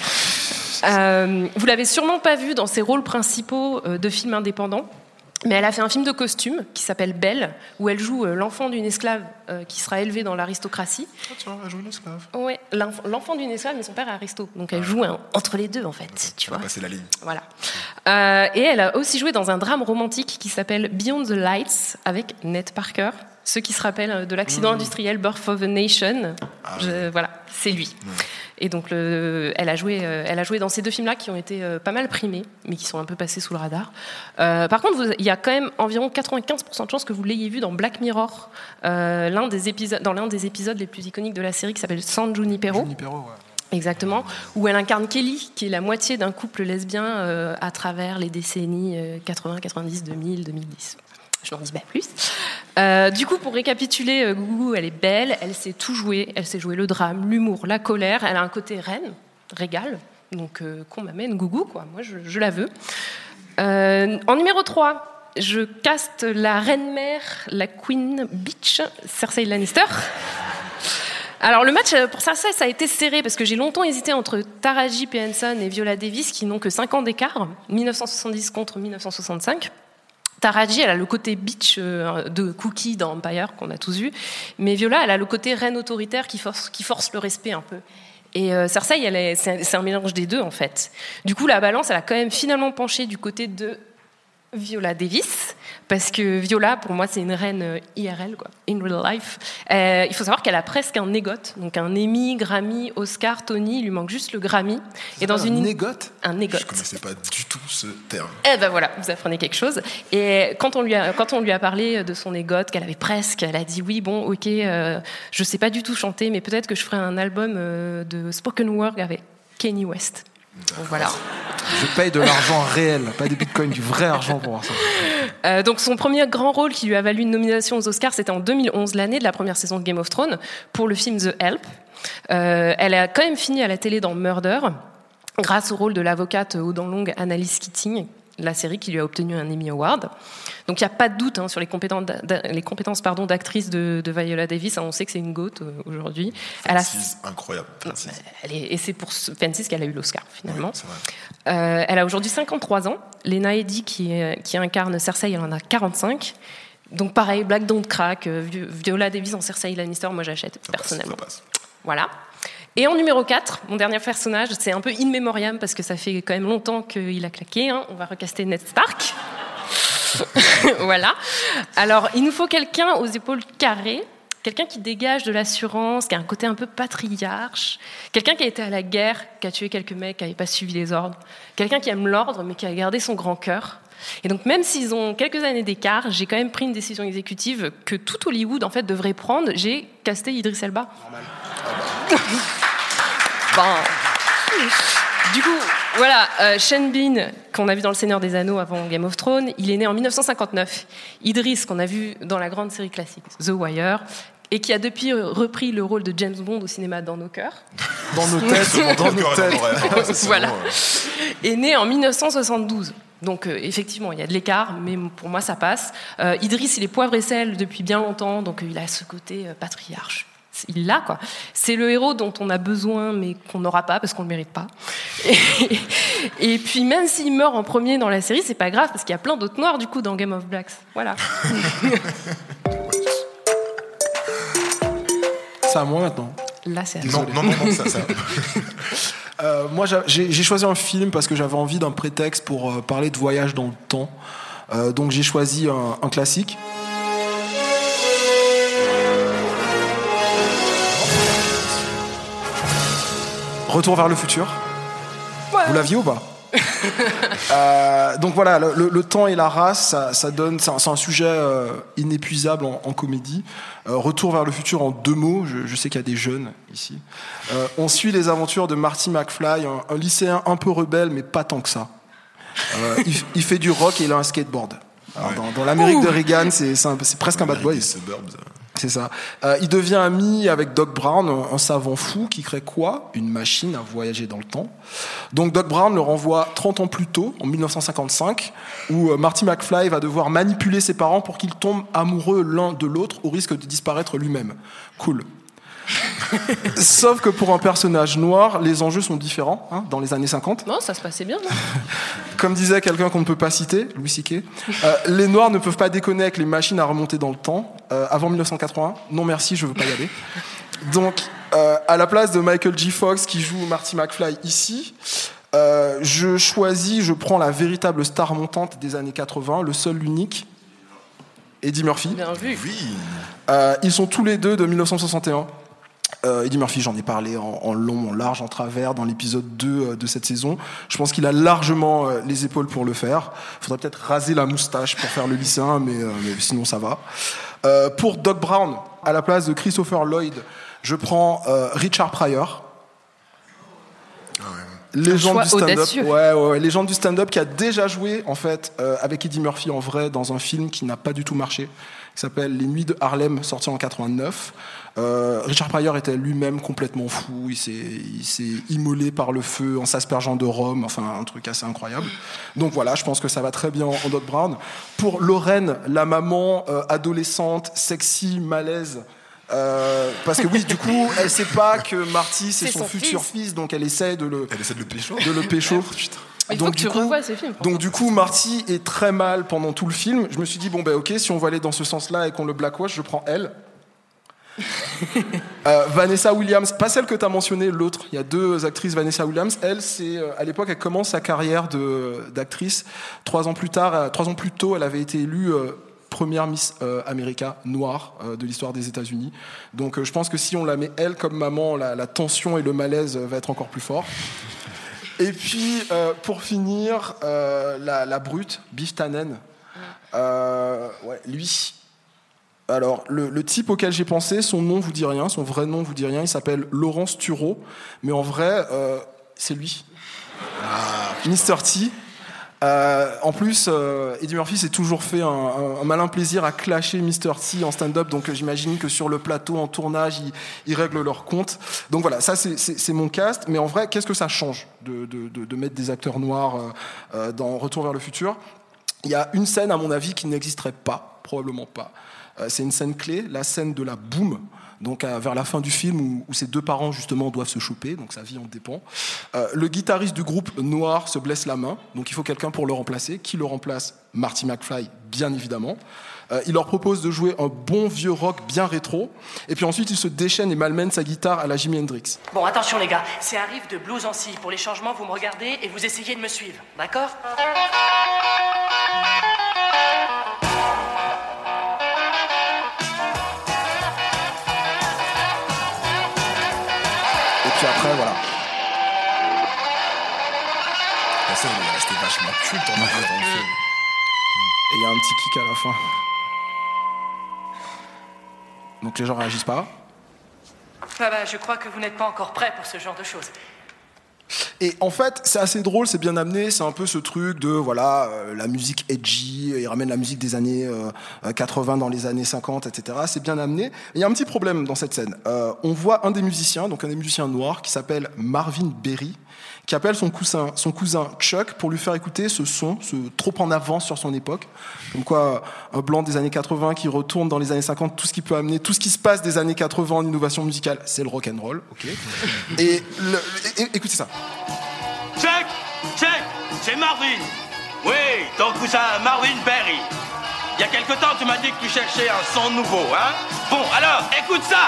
Vous l'avez sûrement pas vue dans ses rôles principaux de films indépendants. Mais elle a fait un film de costume qui s'appelle Belle, où elle joue l'enfant d'une esclave qui sera élevée dans l'aristocratie. Ah tiens, elle joue une esclave. Oui, l'enfant d'une esclave, mais son père est aristo. Donc elle joue entre les deux, en fait. Tu vois. Passer la ligne. Voilà. Et elle a aussi joué dans un drame romantique qui s'appelle Beyond the Lights, avec Ned Parker. Ceux qui se rappellent de l'accident industriel Birth of a Nation, voilà, c'est lui. Et donc elle a joué dans ces 2 films-là qui ont été pas mal primés, mais qui sont un peu passés sous le radar. Par contre, il y a quand même environ 95% de chances que vous l'ayez vu dans Black Mirror, dans l'un des épisodes les plus iconiques de la série qui s'appelle San Junipero. Exactement, où elle incarne Kelly, qui est la moitié d'un couple lesbien à travers les décennies 80, 90, 2000, 2010. Je n'en dis pas plus. Du coup, pour récapituler, Gugu, elle est belle, elle sait tout jouer, elle sait jouer le drame, l'humour, la colère, elle a un côté reine, régale, donc qu'on m'amène Gugu, quoi. Moi je la veux. En numéro 3, je caste la reine-mère, la Queen Bitch, Cersei Lannister. Alors le match pour Cersei, ça a été serré parce que j'ai longtemps hésité entre Taraji P. Henson et Viola Davis, qui n'ont que 5 ans d'écart, 1970 contre 1965. Taraji, elle a le côté bitch de Cookie dans Empire, qu'on a tous vu. Mais Viola, elle a le côté reine autoritaire qui force le respect un peu. Et Cersei, c'est un mélange des deux, en fait. Du coup, la balance, elle a quand même finalement penché du côté de Viola Davis, parce que Viola, pour moi, c'est une reine IRL, quoi, in real life. Il faut savoir qu'elle a presque un négote, donc un Emmy, Grammy, Oscar, Tony, il lui manque juste le Grammy. Et dans une négote. Un négote. Je connaissais pas du tout ce terme. Eh ben voilà, vous apprenez quelque chose. Et quand on lui a parlé de son négote, qu'elle avait presque, elle a dit oui, bon, ok, je sais pas du tout chanter, mais peut-être que je ferai un album de spoken word avec Kanye West. Donc, voilà. Je paye de l'argent réel, pas des bitcoins, du vrai argent pour voir ça. Donc son premier grand rôle qui lui a valu une nomination aux Oscars, c'était en 2011, l'année de la première saison de Game of Thrones, pour le film The Help. Elle a quand même fini à la télé dans Murder, grâce au rôle de l'avocate aux dents longues Annalise Keating, la série qui lui a obtenu un Emmy Award. Donc il n'y a pas de doute sur les compétences d'actrice de Viola Davis. On sait que c'est une goat aujourd'hui. Francis, incroyable. Francis. Et c'est pour Francis qu'elle a eu l'Oscar finalement. Ouais, c'est vrai. Elle a aujourd'hui 53 ans. Lena Headey qui incarne Cersei, elle en a 45. Donc pareil, Black Don't Crack, Viola Davis en Cersei Lannister, moi j'achète personnellement. Ça passe. Voilà. Et en numéro 4, mon dernier personnage, c'est un peu in memoriam parce que ça fait quand même longtemps qu'il a claqué. On va recaster Ned Stark. Voilà. Alors, il nous faut quelqu'un aux épaules carrées, quelqu'un qui dégage de l'assurance, qui a un côté un peu patriarche, quelqu'un qui a été à la guerre, qui a tué quelques mecs, qui n'avait pas suivi les ordres, quelqu'un qui aime l'ordre mais qui a gardé son grand cœur. Et donc, même s'ils ont quelques années d'écart, j'ai quand même pris une décision exécutive que tout Hollywood en fait devrait prendre. J'ai casté Idris Elba. Normal. Bon. Du coup, voilà, Sean Bean, qu'on a vu dans Le Seigneur des Anneaux avant Game of Thrones, il est né en 1959. Idris, qu'on a vu dans la grande série classique The Wire, et qui a depuis repris le rôle de James Bond au cinéma dans nos cœurs. Dans nos têtes, dans nos têtes. Voilà. Est né en 1972. Donc effectivement, il y a de l'écart, mais pour moi ça passe. Idriss, il est poivre et sel depuis bien longtemps, donc il a ce côté patriarche. Il l'a, quoi. C'est le héros dont on a besoin, mais qu'on n'aura pas parce qu'on le mérite pas. Et puis même s'il meurt en premier dans la série, c'est pas grave parce qu'il y a plein d'autres noirs du coup dans Game of Blacks. Voilà. C'est à moi maintenant. Là, c'est à Non, ça. Moi, j'ai choisi un film parce que j'avais envie d'un prétexte pour parler de voyage dans le temps. Donc j'ai choisi un classique. Retour vers le futur. Ouais. Vous l'aviez ou pas? Donc voilà, le temps et la race, ça donne, c'est un sujet inépuisable en comédie. Retour vers le futur en 2 mots, je sais qu'il y a des jeunes ici. On suit les aventures de Marty McFly, un lycéen un peu rebelle, mais pas tant que ça. Il fait du rock et il a un skateboard. Alors, dans l'Amérique de Reagan, c'est presque un bad boy. C'est ça. Il devient ami avec Doc Brown, un savant fou qui crée quoi? Une machine à voyager dans le temps. Donc Doc Brown le renvoie 30 ans plus tôt, en 1955, où Marty McFly va devoir manipuler ses parents pour qu'ils tombent amoureux l'un de l'autre au risque de disparaître lui-même. Cool. Sauf que pour un personnage noir, les enjeux sont différents, hein, dans les années 50. Non, ça se passait bien, non? Comme disait quelqu'un qu'on ne peut pas citer, Louis C.K., les noirs ne peuvent pas déconner avec les machines à remonter dans le temps. Avant 1980, non merci, je veux pas y aller. Donc, à la place de Michael J. Fox qui joue Marty McFly ici, je prends la véritable star montante des années 80, le seul, l'unique, Eddie Murphy. Bien vu. Oui. Ils sont tous les deux de 1961. Eddie Murphy, j'en ai parlé en long, en large, en travers dans l'épisode 2 de cette saison. Je pense qu'il a largement les épaules pour le faire. Faudrait peut-être raser la moustache pour faire le lycéen, mais sinon ça va. Pour Doc Brown, à la place de Christopher Lloyd, je prends Richard Pryor. Légende du stand-up, ouais, légende du stand-up qui a déjà joué en fait avec Eddie Murphy en vrai dans un film qui n'a pas du tout marché, qui s'appelle Les Nuits de Harlem, sorti en 89. Richard Pryor était lui-même complètement fou, il s'est immolé par le feu en s'aspergeant de rhum, enfin un truc assez incroyable. Donc voilà, je pense que ça va très bien en Doc Brown. Pour Lorraine, la maman adolescente, sexy, malaise. Parce que oui, du coup, elle sait pas que Marty c'est son futur fils, donc elle essaie de le pécho. Putain. Il faut que tu revoies ces films. Donc du coup, Marty est très mal pendant tout le film. Je me suis dit bon ben ok, si on va aller dans ce sens-là et qu'on le blackwash, je prends elle. Vanessa Williams, pas celle que tu as mentionnée, l'autre. Il y a 2 actrices. Vanessa Williams, elle, c'est à l'époque, elle commence sa carrière d'actrice. 3 ans plus tôt, elle avait été élue première Miss America noire de l'histoire des États-Unis. Donc je pense que si on la met elle comme maman, la tension et le malaise va être encore plus fort. Et puis pour finir, la brute, Biff Tannen. Lui. Alors, le type auquel j'ai pensé, son nom vous dit rien, son vrai nom vous dit rien, il s'appelle Laurence Tureau, mais en vrai, c'est lui. Mr. T. En plus, Eddie Murphy s'est toujours fait un malin plaisir à clasher Mr. T en stand-up, donc j'imagine que sur le plateau, en tournage, ils règlent leur compte. Donc voilà, ça c'est mon cast, mais en vrai, qu'est-ce que ça change de mettre des acteurs noirs dans Retour vers le futur? Il y a une scène, à mon avis, qui n'existerait pas, probablement pas. C'est une scène clé, la scène de la boum, donc vers la fin du film où ces 2 parents justement doivent se choper, donc sa vie en dépend. Le guitariste du groupe noir se blesse la main, donc il faut quelqu'un pour le remplacer. Qui le remplace? Marty McFly, bien évidemment. Il leur propose de jouer un bon vieux rock bien rétro, et puis ensuite il se déchaîne et malmène sa guitare à la Jimi Hendrix. Bon, attention les gars, c'est un riff de blues en si. Pour les changements, vous me regardez et vous essayez de me suivre, d'accord? Puis après, voilà. La scène, c'était vachement culte en fait dans le film. Et il y a un petit kick à la fin. Donc les gens réagissent pas. Je crois que vous n'êtes pas encore prêts pour ce genre de choses. Et en fait, c'est assez drôle, c'est bien amené, c'est un peu ce truc de, voilà, la musique edgy, il ramène la musique des années 80 dans les années 50, etc. C'est bien amené. Mais il y a un petit problème dans cette scène. On voit un des musiciens, donc un des musiciens noirs, qui s'appelle Marvin Berry, qui appelle son cousin Chuck pour lui faire écouter ce son, trop en avance sur son époque. Comme quoi, un blanc des années 80 qui retourne dans les années 50, tout ce qui peut amener, tout ce qui se passe des années 80 en innovation musicale, c'est le rock'n'roll. Ok. Et écoutez ça. Chuck, c'est Marvin. Oui, ton cousin Marvin Berry. Il y a quelque temps, tu m'as dit que tu cherchais un son nouveau, hein? Bon, alors, écoute ça!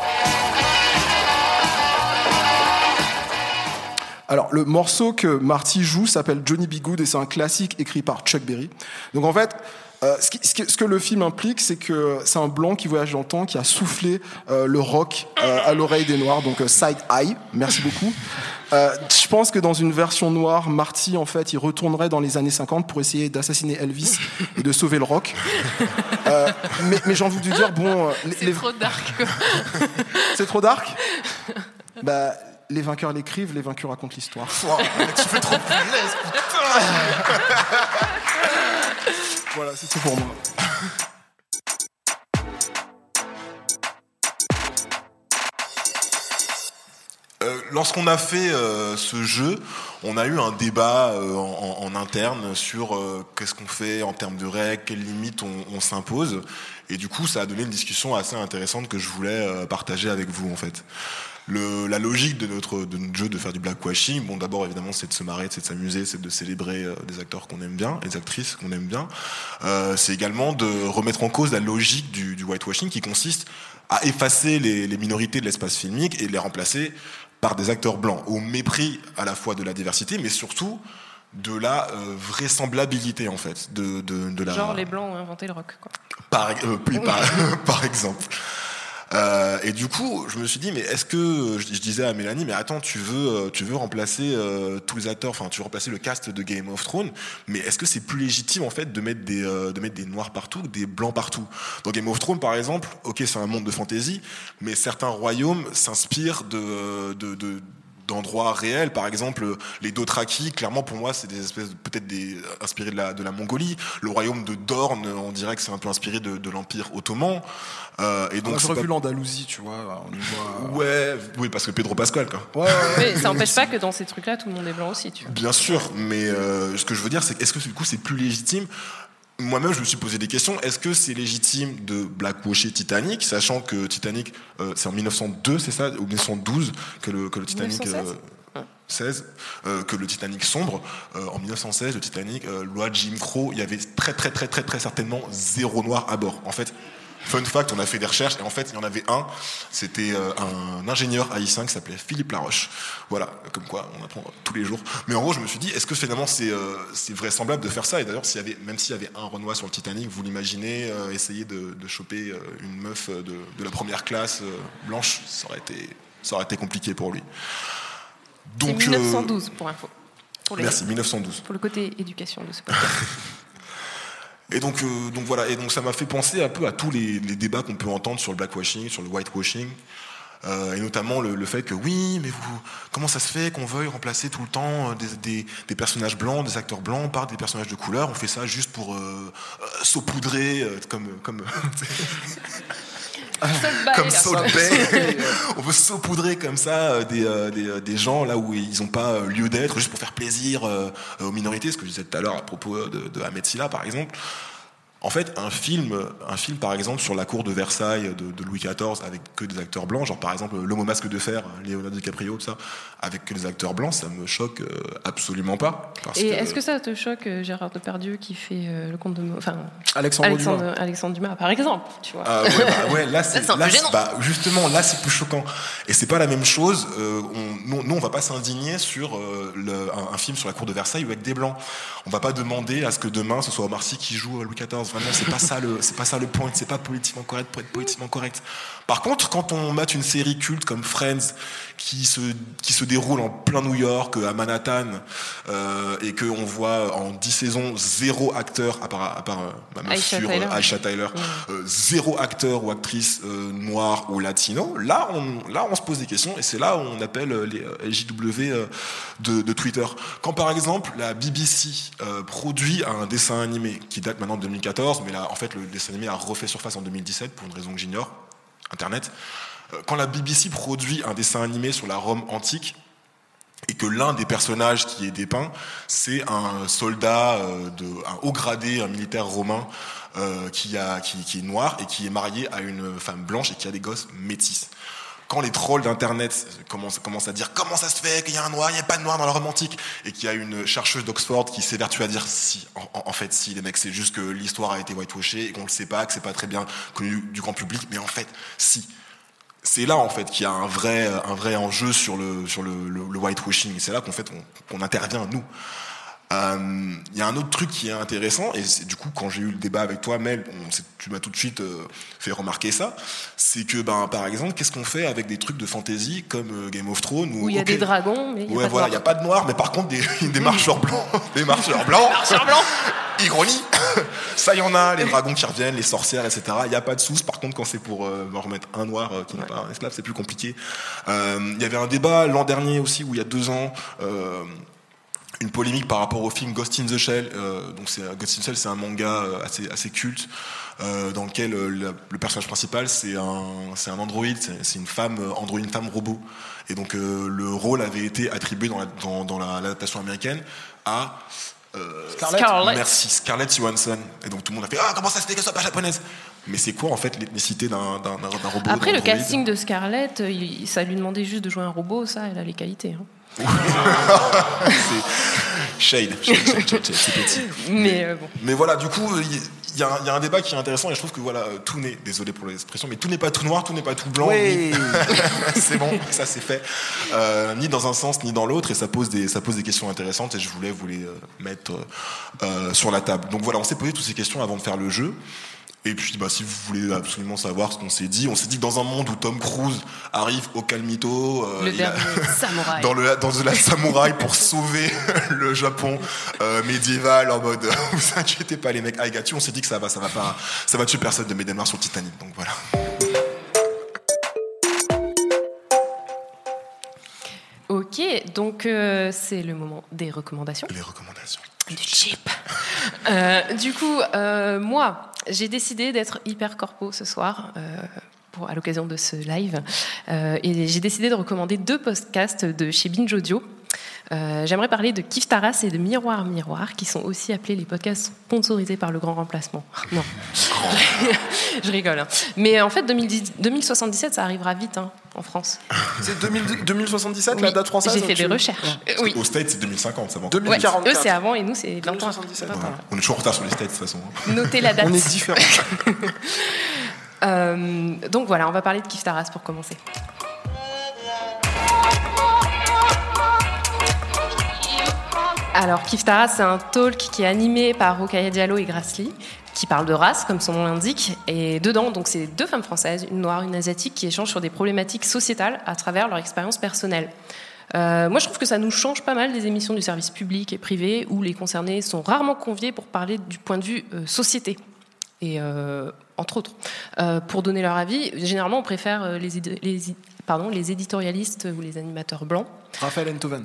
Alors, le morceau que Marty joue s'appelle Johnny B. Goode et c'est un classique écrit par Chuck Berry. Donc, en fait, ce que le film implique, c'est que c'est un blanc qui voyage dans le temps, qui a soufflé le rock à l'oreille des Noirs, donc Side Eye, merci beaucoup. Je pense que dans une version noire, Marty, en fait, il retournerait dans les années 50 pour essayer d'assassiner Elvis et de sauver le rock. Mais j'ai envie de dire, bon... C'est trop dark, quoi. C'est trop dark? Bah, les vainqueurs l'écrivent, les vaincus racontent l'histoire. Wow, tu fais trop plaisir, putain. Voilà, c'est tout pour moi. Lorsqu'on a fait ce jeu, on a eu un débat en interne sur qu'est-ce qu'on fait en termes de règles, quelles limites on s'impose. Et du coup, ça a donné une discussion assez intéressante que je voulais partager avec vous, en fait. La logique de notre jeu de faire du blackwashing, bon, d'abord évidemment c'est de se marrer, c'est de s'amuser, c'est de célébrer des acteurs qu'on aime bien, des actrices qu'on aime bien. C'est également de remettre en cause la logique du whitewashing qui consiste à effacer les minorités de l'espace filmique et de les remplacer par des acteurs blancs, au mépris à la fois de la diversité, mais surtout de la vraisemblabilité en fait, de la. Genre les blancs ont inventé le rock, quoi. Par exemple. Et du coup, je me suis dit, mais est-ce que je disais à Mélanie, mais attends, tu veux remplacer tous les acteurs, enfin, tu veux remplacer le cast de Game of Thrones, mais est-ce que c'est plus légitime en fait de mettre des noirs partout, des blancs partout? Dans Game of Thrones, par exemple, ok, c'est un monde de fantasy, mais certains royaumes s'inspirent d'endroits réels. Par exemple, les Dothraki, clairement pour moi c'est des espèces inspirés de la Mongolie. Le royaume de Dorne, on dirait que c'est un peu inspiré de l'Empire ottoman. Et donc j'aurais vu l'Andalousie, tu vois, on y voit... Oui, parce que Pedro Pascal, quoi. Mais ça n'empêche pas que dans ces trucs-là tout le monde est blanc aussi, tu vois. Bien sûr, mais ce que je veux dire, c'est est-ce que du coup c'est plus légitime? Moi-même, je me suis posé des questions. Est-ce que c'est légitime de blackwasher Titanic, sachant que Titanic, c'est en 1902, c'est ça, ou 1912 que le Titanic 16, que le Titanic sombre. En 1916, le Titanic, loi Jim Crow, il y avait très certainement 0 noir à bord. En fait, fun fact, on a fait des recherches et en fait, il y en avait un. C'était un ingénieur haïtien qui s'appelait Philippe Laroche. Voilà, comme quoi on apprend tous les jours. Mais en gros, je me suis dit, est-ce que finalement c'est vraisemblable de faire ça? Et d'ailleurs, même s'il y avait un Renoir sur le Titanic, vous l'imaginez essayer de choper une meuf de la première classe blanche, ça aurait été compliqué pour lui. Donc, c'est 1912 pour info. Merci, 1912. Pour le côté éducation de ce podcast. Et donc voilà, et donc ça m'a fait penser un peu à tous les débats qu'on peut entendre sur le blackwashing, sur le whitewashing, et notamment le fait que oui, mais comment ça se fait qu'on veuille remplacer tout le temps des personnages blancs, des acteurs blancs par des personnages de couleur? On fait ça juste pour saupoudrer comme Salt Bae. On veut saupoudrer comme ça des gens là où ils n'ont pas lieu d'être, juste pour faire plaisir aux minorités, ce que je disais tout à l'heure à propos de Ahmed Silla par exemple. En fait, un film par exemple sur la cour de Versailles de Louis XIV avec que des acteurs blancs, genre par exemple L'homme au masque de fer, Leonardo DiCaprio, tout ça, avec que des acteurs blancs, ça me choque absolument pas. Est-ce que ça te choque Gérard Depardieu qui fait le conte de... Enfin, Alexandre Dumas, par exemple, tu vois. Là, justement, là c'est plus choquant. Et c'est pas la même chose. Nous, on va pas s'indigner sur un film sur la cour de Versailles avec des blancs. On va pas demander à ce que demain ce soit Omar Sy qui joue Louis XIV. Vraiment, c'est pas ça le point. C'est pas politiquement correct pour être politiquement correct. Par contre, quand on mate une série culte comme Friends qui se déroule en plein New York, à Manhattan, et que on voit en 10 saisons 0 acteur à part ma meuf sur Aisha Tyler, 0 acteur ou actrice noir ou latino, là on se pose des questions et c'est là où on appelle les LJW de Twitter. Quand par exemple la BBC produit un dessin animé qui date maintenant de 2014, mais là en fait le dessin animé a refait surface en 2017 pour une raison que j'ignore, Internet. Quand la BBC produit un dessin animé sur la Rome antique, et que l'un des personnages qui est dépeint, c'est un soldat, un haut gradé, un militaire romain, qui est noir et qui est marié à une femme blanche et qui a des gosses métis. Quand les trolls d'internet commencent à dire comment ça se fait qu'il y a un noir, il n'y a pas de noir dans la Rome antique, et qu'il y a une chercheuse d'Oxford qui s'évertue à dire si, en fait si, les mecs, c'est juste que l'histoire a été whitewashée et qu'on le sait pas, que c'est pas très bien connu du grand public, mais en fait si. C'est là en fait qu'il y a un vrai enjeu sur le whitewashing, et c'est là qu'on intervient nous. Il y a un autre truc qui est intéressant, et du coup quand j'ai eu le débat avec toi, Mel, tu m'as tout de suite fait remarquer ça, c'est que par exemple, qu'est-ce qu'on fait avec des trucs de fantasy comme Game of Thrones où il y a des dragons, mais il n'y a pas de il y a pas de noirs, mais par contre des marcheurs blancs, ironie, ça il y en a, les dragons qui reviennent, les sorcières, etc. Il y a pas de sous. Par contre, quand c'est pour remettre un noir qui n'est pas un esclave, c'est plus compliqué. Il y avait un débat l'an dernier aussi, où il y a 2 ans. Une polémique par rapport au film Ghost in the Shell. Ghost in the Shell, c'est un manga assez culte, dans lequel le personnage principal c'est un androïde, c'est une femme androïde, une femme robot. Et donc le rôle avait été attribué dans l'adaptation américaine à Scarlett. Merci, Scarlett Johansson. Et donc tout le monde a fait comment ça se fait qu'elle soit pas japonaise. Mais c'est quoi en fait l'ethnicité d'un robot? Après le casting de Scarlett, ça lui demandait juste de jouer un robot, ça elle a les qualités. Shade, c'est petit. Mais voilà, du coup, il y a un débat qui est intéressant, et je trouve que voilà, tout n'est, désolé pour l'expression, mais tout n'est pas tout noir, tout n'est pas tout blanc. Oui. C'est bon, ça c'est fait. Ni dans un sens ni dans l'autre, et ça pose des questions intéressantes, et je voulais vous les mettre sur la table. Donc voilà, on s'est posé toutes ces questions avant de faire le jeu. Et puis, si vous voulez absolument savoir ce qu'on s'est dit que dans un monde où Tom Cruise arrive au Calmito, le dernier samouraï, dans la samouraï pour sauver le Japon médiéval, en mode vous inquiétez pas les mecs, I got you, on s'est dit que ça va tuer personne de mettre des noirs sur le Titanic. Donc voilà. Ok, donc c'est le moment des recommandations. Les recommandations. Du cheap. Du coup, moi, j'ai décidé d'être hyper corpo ce soir, à l'occasion de ce live, et j'ai décidé de recommander 2 podcasts de chez Binge Audio. J'aimerais parler de Kif Taras et de Miroir Miroir, qui sont aussi appelés les podcasts sponsorisés par le Grand Remplacement. Non, je rigole. Mais en fait, 2077, ça arrivera vite en France. C'est 2077, oui, la date française? J'ai fait des recherches. Oui. Aux States, c'est 2050, ça va. 2044. Ouais, eux, c'est avant, et nous, c'est 2077. Ouais. On est toujours en retard sur les States, de toute façon. Notez la date. On est différents. Donc voilà, on va parler de Kif Taras pour commencer. Alors, Kif Taras, c'est un talk qui est animé par Rokhaya Diallo et Grassley, qui parle de race, comme son nom l'indique. Et dedans, donc, c'est 2 femmes françaises, une noire, une asiatique, qui échangent sur des problématiques sociétales à travers leur expérience personnelle. Moi, je trouve que ça nous change pas mal des émissions du service public et privé, où les concernés sont rarement conviés pour parler du point de vue société. Et entre autres, pour donner leur avis, généralement, on préfère les éditorialistes ou les animateurs blancs. Raphaël Enthoven.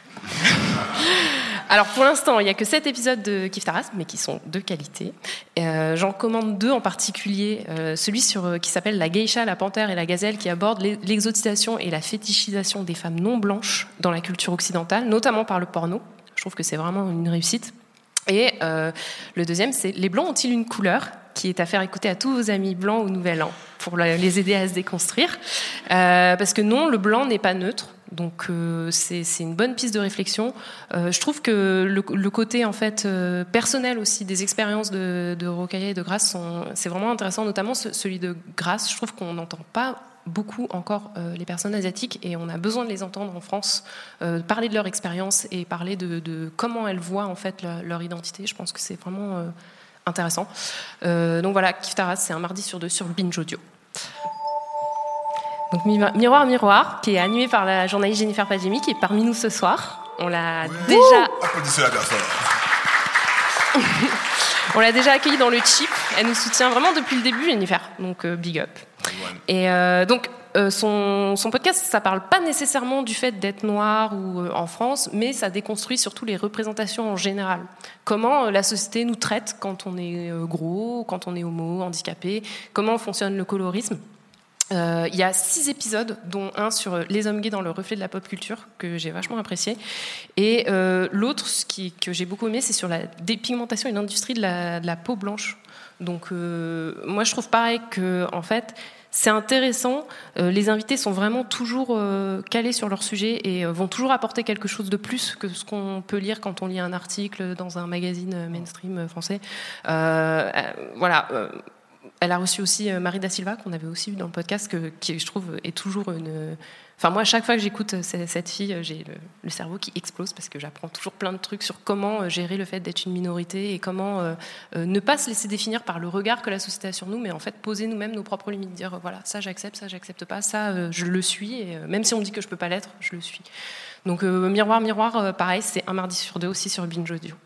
Alors pour l'instant, il n'y a que 7 épisodes de Kif Taras, mais qui sont de qualité. J'en recommande 2 en particulier. Celui qui s'appelle La Geisha, la Panthère et la Gazelle, qui aborde l'exotisation et la fétichisation des femmes non blanches dans la culture occidentale, notamment par le porno. Je trouve que c'est vraiment une réussite. Et le deuxième, c'est Les Blancs ont-ils une couleur ? Qui est à faire écouter à tous vos amis blancs au Nouvel An, pour les aider à se déconstruire. Parce que non, le blanc n'est pas neutre. Donc c'est une bonne piste de réflexion. Je trouve que le côté en fait personnel aussi des expériences de Rokhaya et de Grace c'est vraiment intéressant, notamment celui de Grace. Je trouve qu'on n'entend pas beaucoup encore les personnes asiatiques, et on a besoin de les entendre en France parler de leur expérience et parler de comment elles voient en fait leur identité. Je pense que c'est vraiment intéressant. Donc voilà, Kif Taras, c'est un mardi sur 2 sur Binge Audio. Donc Miroir Miroir, qui est animé par la journaliste Jennifer Padjemi, qui est parmi nous ce soir. On l'a déjà... Applaudissez-la bien fort. On l'a déjà accueillie dans le chip. Elle nous soutient vraiment depuis le début, Jennifer. Donc big up. Et donc son podcast, ça parle pas nécessairement du fait d'être noir ou en France, mais ça déconstruit surtout les représentations en général. Comment la société nous traite quand on est gros, quand on est homo, handicapé, comment fonctionne le colorisme. Il y a 6 épisodes, dont un sur les hommes gays dans le reflet de la pop culture, que j'ai vachement apprécié. Et l'autre, que j'ai beaucoup aimé, c'est sur la dépigmentation et l'industrie de la peau blanche. Donc moi, je trouve pareil que, en fait, c'est intéressant. Les invités sont vraiment toujours calés sur leur sujet et vont toujours apporter quelque chose de plus que ce qu'on peut lire quand on lit un article dans un magazine mainstream français. Voilà. Elle a reçu aussi Marie Da Silva, qu'on avait aussi vu dans le podcast, qui je trouve est toujours une... Enfin, moi, à chaque fois que j'écoute cette fille, j'ai le cerveau qui explose parce que j'apprends toujours plein de trucs sur comment gérer le fait d'être une minorité et comment ne pas se laisser définir par le regard que la société a sur nous, mais en fait poser nous-mêmes nos propres limites, dire voilà, ça j'accepte pas, ça je le suis, et même si on me dit que je peux pas l'être, je le suis. Donc Miroir, pareil, c'est un mardi sur 2 aussi sur Binge Audio.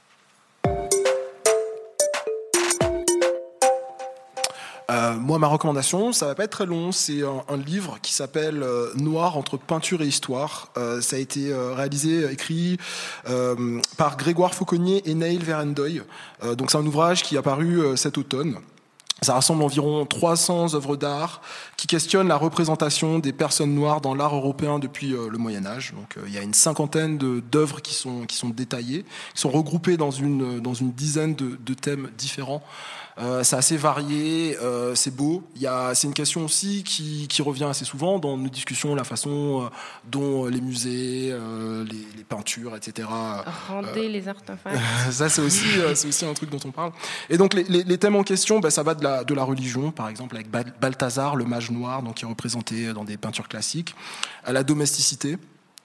Moi, ma recommandation, ça va pas être très long. C'est un livre qui s'appelle Noir entre peinture et histoire. Ça a été écrit par Grégoire Fauconnier et Naïl Verendoy. Donc c'est un ouvrage qui est apparu cet automne. Ça rassemble environ 300 œuvres d'art qui questionnent la représentation des personnes noires dans l'art européen depuis le Moyen-Âge. Donc il y a une 50aine d'œuvres qui sont détaillées, qui sont regroupées dans une dizaine de thèmes différents. C'est assez varié, c'est beau. C'est une question aussi qui revient assez souvent dans nos discussions, la façon dont les musées, les peintures, etc. Rendez les artefacts. Ça, c'est aussi un truc dont on parle. Et donc les thèmes en question, ça va de la religion, par exemple, avec Balthazar, le mage noir, donc qui est représenté dans des peintures classiques, à la domesticité.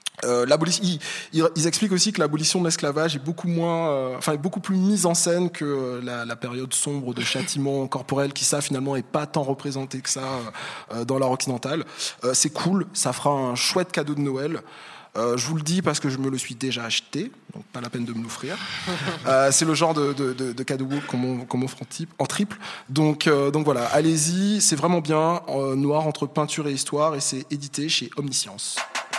Ils expliquent aussi que l'abolition de l'esclavage est beaucoup plus mise en scène que la période sombre de châtiment corporel qui, ça, finalement, est pas tant représenté que ça dans l'art occidental. C'est cool, ça fera un chouette cadeau de Noël. Je vous le dis parce que je me le suis déjà acheté, donc pas la peine de me l'offrir. C'est le genre de cadeau qu'on m'offre en triple. Donc voilà, allez-y, c'est vraiment bien. Noir entre peinture et histoire, et c'est édité chez Omniscience.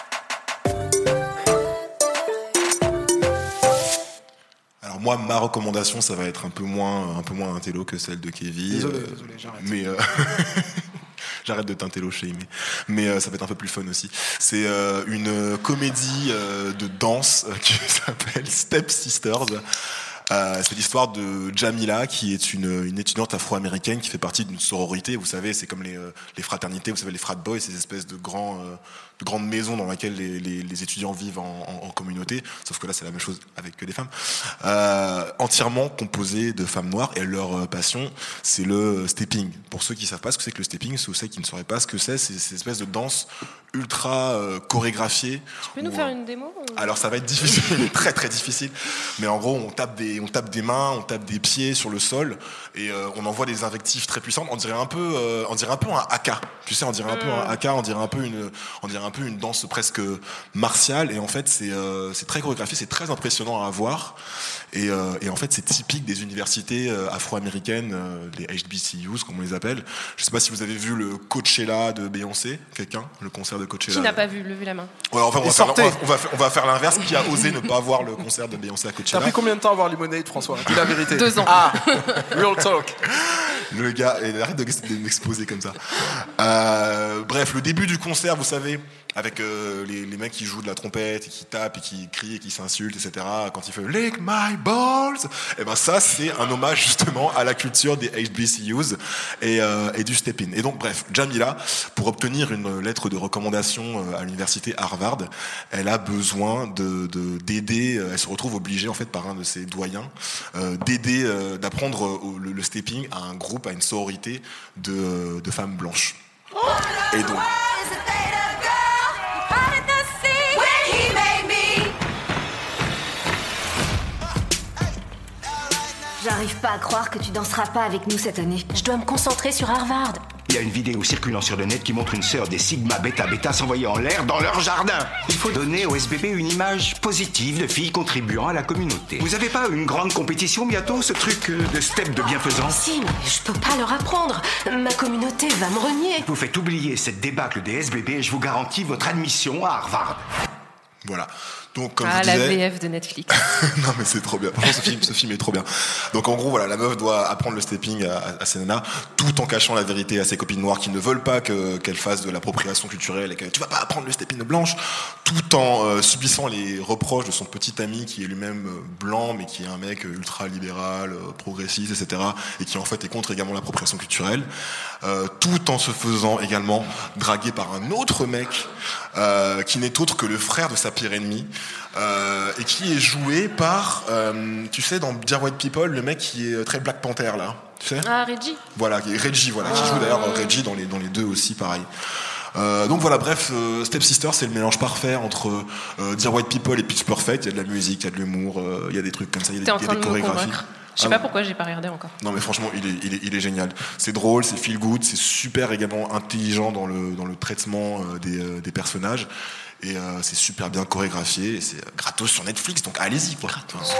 Alors moi, ma recommandation, ça va être un peu moins intello que celle de Kevin. Désolé, j'arrête. Mais j'arrête de t'intello-shamer. Mais ça va être un peu plus fun aussi. C'est une comédie de danse qui s'appelle Step Sisters. C'est l'histoire de Jamila, qui est une étudiante afro-américaine qui fait partie d'une sororité. Vous savez, c'est comme les fraternités, vous savez, les frat boys, ces espèces de grandes maisons dans lesquelles les étudiants vivent en communauté. Sauf que là, c'est la même chose avec que des femmes. Entièrement composées de femmes noires, et leur passion, c'est le stepping. Pour ceux qui savent pas ce que c'est que le stepping, ceux qui ne sauraient pas ce que c'est cette espèce de danse ultra chorégraphiée. Tu peux nous faire une démo Alors ça va être difficile, très très difficile. Mais en gros, on tape des mains, on tape des pieds sur le sol, et on envoie des invectives très puissantes. On dirait un peu un haka. Tu sais, on dirait un peu un haka, on dirait un peu une danse presque martiale. Et en fait, c'est très chorégraphié, c'est très impressionnant à voir. Et en fait, c'est typique des universités afro-américaines, les HBCUs, comme on les appelle. Je sais pas si vous avez vu le Coachella de Beyoncé, le concert de Coachella. Qui n'a pas vu? Levez la main. Ouais, enfin, on va faire l'inverse. Qui a osé ne pas voir le concert de Beyoncé à Coachella? T'as pris combien de temps à voir Lemonade, François? Dis la vérité. 2 ans. Ah, real talk. Le gars, arrête de m'exposer comme ça. Bref, le début du concert, vous savez, avec les mecs qui jouent de la trompette et qui tapent et qui crient et qui s'insultent, etc. Quand il fait Lick my balls, et ben ça, c'est un hommage justement à la culture des HBCUs et du step-in. Et donc, bref, Jamila, pour obtenir une lettre de recommandation à l'université Harvard, elle a besoin d'aider. Elle se retrouve obligée, en fait, par un de ses doyens, d'apprendre le stepping à un groupe, à une sororité de femmes blanches. Et donc. J'arrive pas à croire que tu danseras pas avec nous cette année. Je dois me concentrer sur Harvard. Il y a une vidéo circulant sur le net qui montre une sœur des Sigma Beta Beta s'envoyer en l'air dans leur jardin. Il faut donner au SBB une image positive de filles contribuant à la communauté. Vous avez pas une grande compétition bientôt, ce truc de step de bienfaisance? Si, mais je peux pas leur apprendre. Ma communauté va me renier. Vous faites oublier cette débâcle des SBB et je vous garantis votre admission à Harvard. Voilà. Donc, comme la je disais... VF de Netflix. Non, mais c'est trop bien. Franchement, ce film est trop bien. Donc, en gros, voilà, la meuf doit apprendre le stepping à ses nanas, tout en cachant la vérité à ses copines noires qui ne veulent pas qu'elle fasse de l'appropriation culturelle et que tu vas pas apprendre le stepping blanche, tout en subissant les reproches de son petit ami qui est lui-même blanc, mais qui est un mec ultra libéral, progressiste, etc. et qui en fait est contre également l'appropriation culturelle, tout en se faisant également draguer par un autre mec qui n'est autre que le frère de sa pire ennemie. Et qui est joué par, tu sais, dans Dear White People, le mec qui est très Black Panther là, tu sais. Ah, Reggie. Voilà, qui joue d'ailleurs Reggie dans les deux aussi, pareil. Donc voilà, bref, Step Sister, c'est le mélange parfait entre Dear White People et Pitch Perfect. Il y a de la musique, il y a de l'humour, il y a des trucs comme ça, il y a des chorégraphies. Je sais pas pourquoi j'ai pas regardé encore. Non mais franchement, il est génial. C'est drôle, c'est feel good, c'est super également intelligent dans le traitement des personnages. Et c'est super bien chorégraphié, et c'est gratos sur Netflix, donc allez-y quoi. Gratos.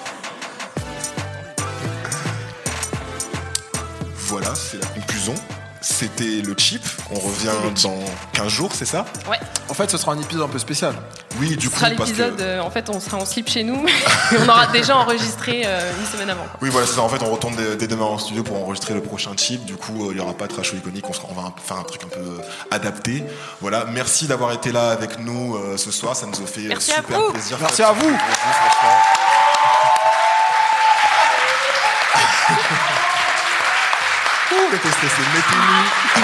Voilà, c'est la conclusion. C'était le chip. On revient dans 15 jours, c'est ça ? Ouais. En fait, ce sera un épisode un peu spécial. Oui, du coup, parce l'épisode, que... en fait, on sera en slip chez nous, et on aura déjà enregistré une semaine avant. Quoi. Oui, voilà, c'est ça. En fait, on retourne dès demain en studio pour enregistrer le prochain chip. Du coup, il n'y aura pas de trash iconique. On va faire un truc un peu adapté. Voilà. Merci d'avoir été là avec nous ce soir. Ça nous a fait super plaisir. Merci à vous. Mettez stressé, mettez-nous.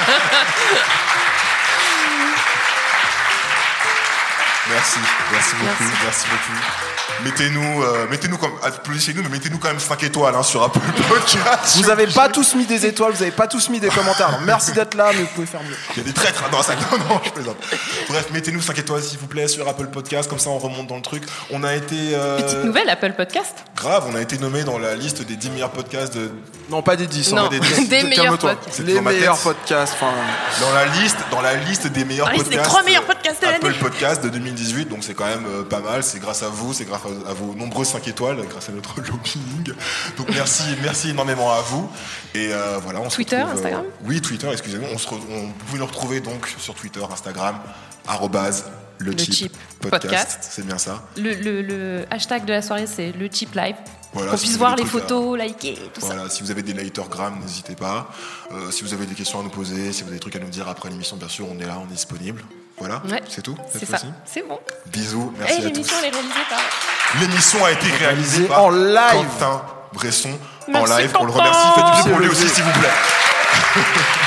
Merci beaucoup. Mettez-nous comme, applaudissez-nous, mais mettez-nous quand même 5 étoiles sur Apple Podcast. Vous avez pas tous mis des étoiles, vous avez pas tous mis des commentaires. Alors, merci d'être là, mais vous pouvez faire mieux. Il y a des traîtres dans ça. Non, je plaisante. Bref, mettez-nous 5 étoiles s'il vous plaît sur Apple Podcast, comme ça on remonte dans le truc. On a été. Petite nouvelle, Apple Podcast. Grave, on a été nommé dans la liste des 10 meilleurs podcasts de. Non, pas des 10, non, des meilleurs podcasts. Les meilleurs podcasts. Dans la liste des meilleurs podcasts. Des 3 meilleurs podcasts de l'année. Apple Podcast de 2018, donc c'est quand même pas mal. C'est grâce à vous, c'est grâce à vos nombreuses 5 étoiles, grâce à notre lobbying. Donc merci énormément à vous. Et voilà, on Twitter, se retrouve, Instagram. Oui, Twitter, excusez-moi. Vous pouvez nous retrouver donc sur Twitter, Instagram, @le cheap podcast. C'est bien ça. Le hashtag de la soirée, c'est le cheap live. Voilà, qu'on puisse voir les photos, liker, tout ça. Voilà, si vous avez des Lightergram, n'hésitez pas. Si vous avez des questions à nous poser, si vous avez des trucs à nous dire après l'émission, bien sûr, on est là, on est disponible. Voilà, c'est tout. C'est ça, c'est bon. Bisous, merci à tous. L'émission, elle est réalisée par... L'émission a été réalisée par en live. Quentin Bresson, merci en live. Quentin. On le remercie. Faites du bien pour lui aussi, s'il vous plaît.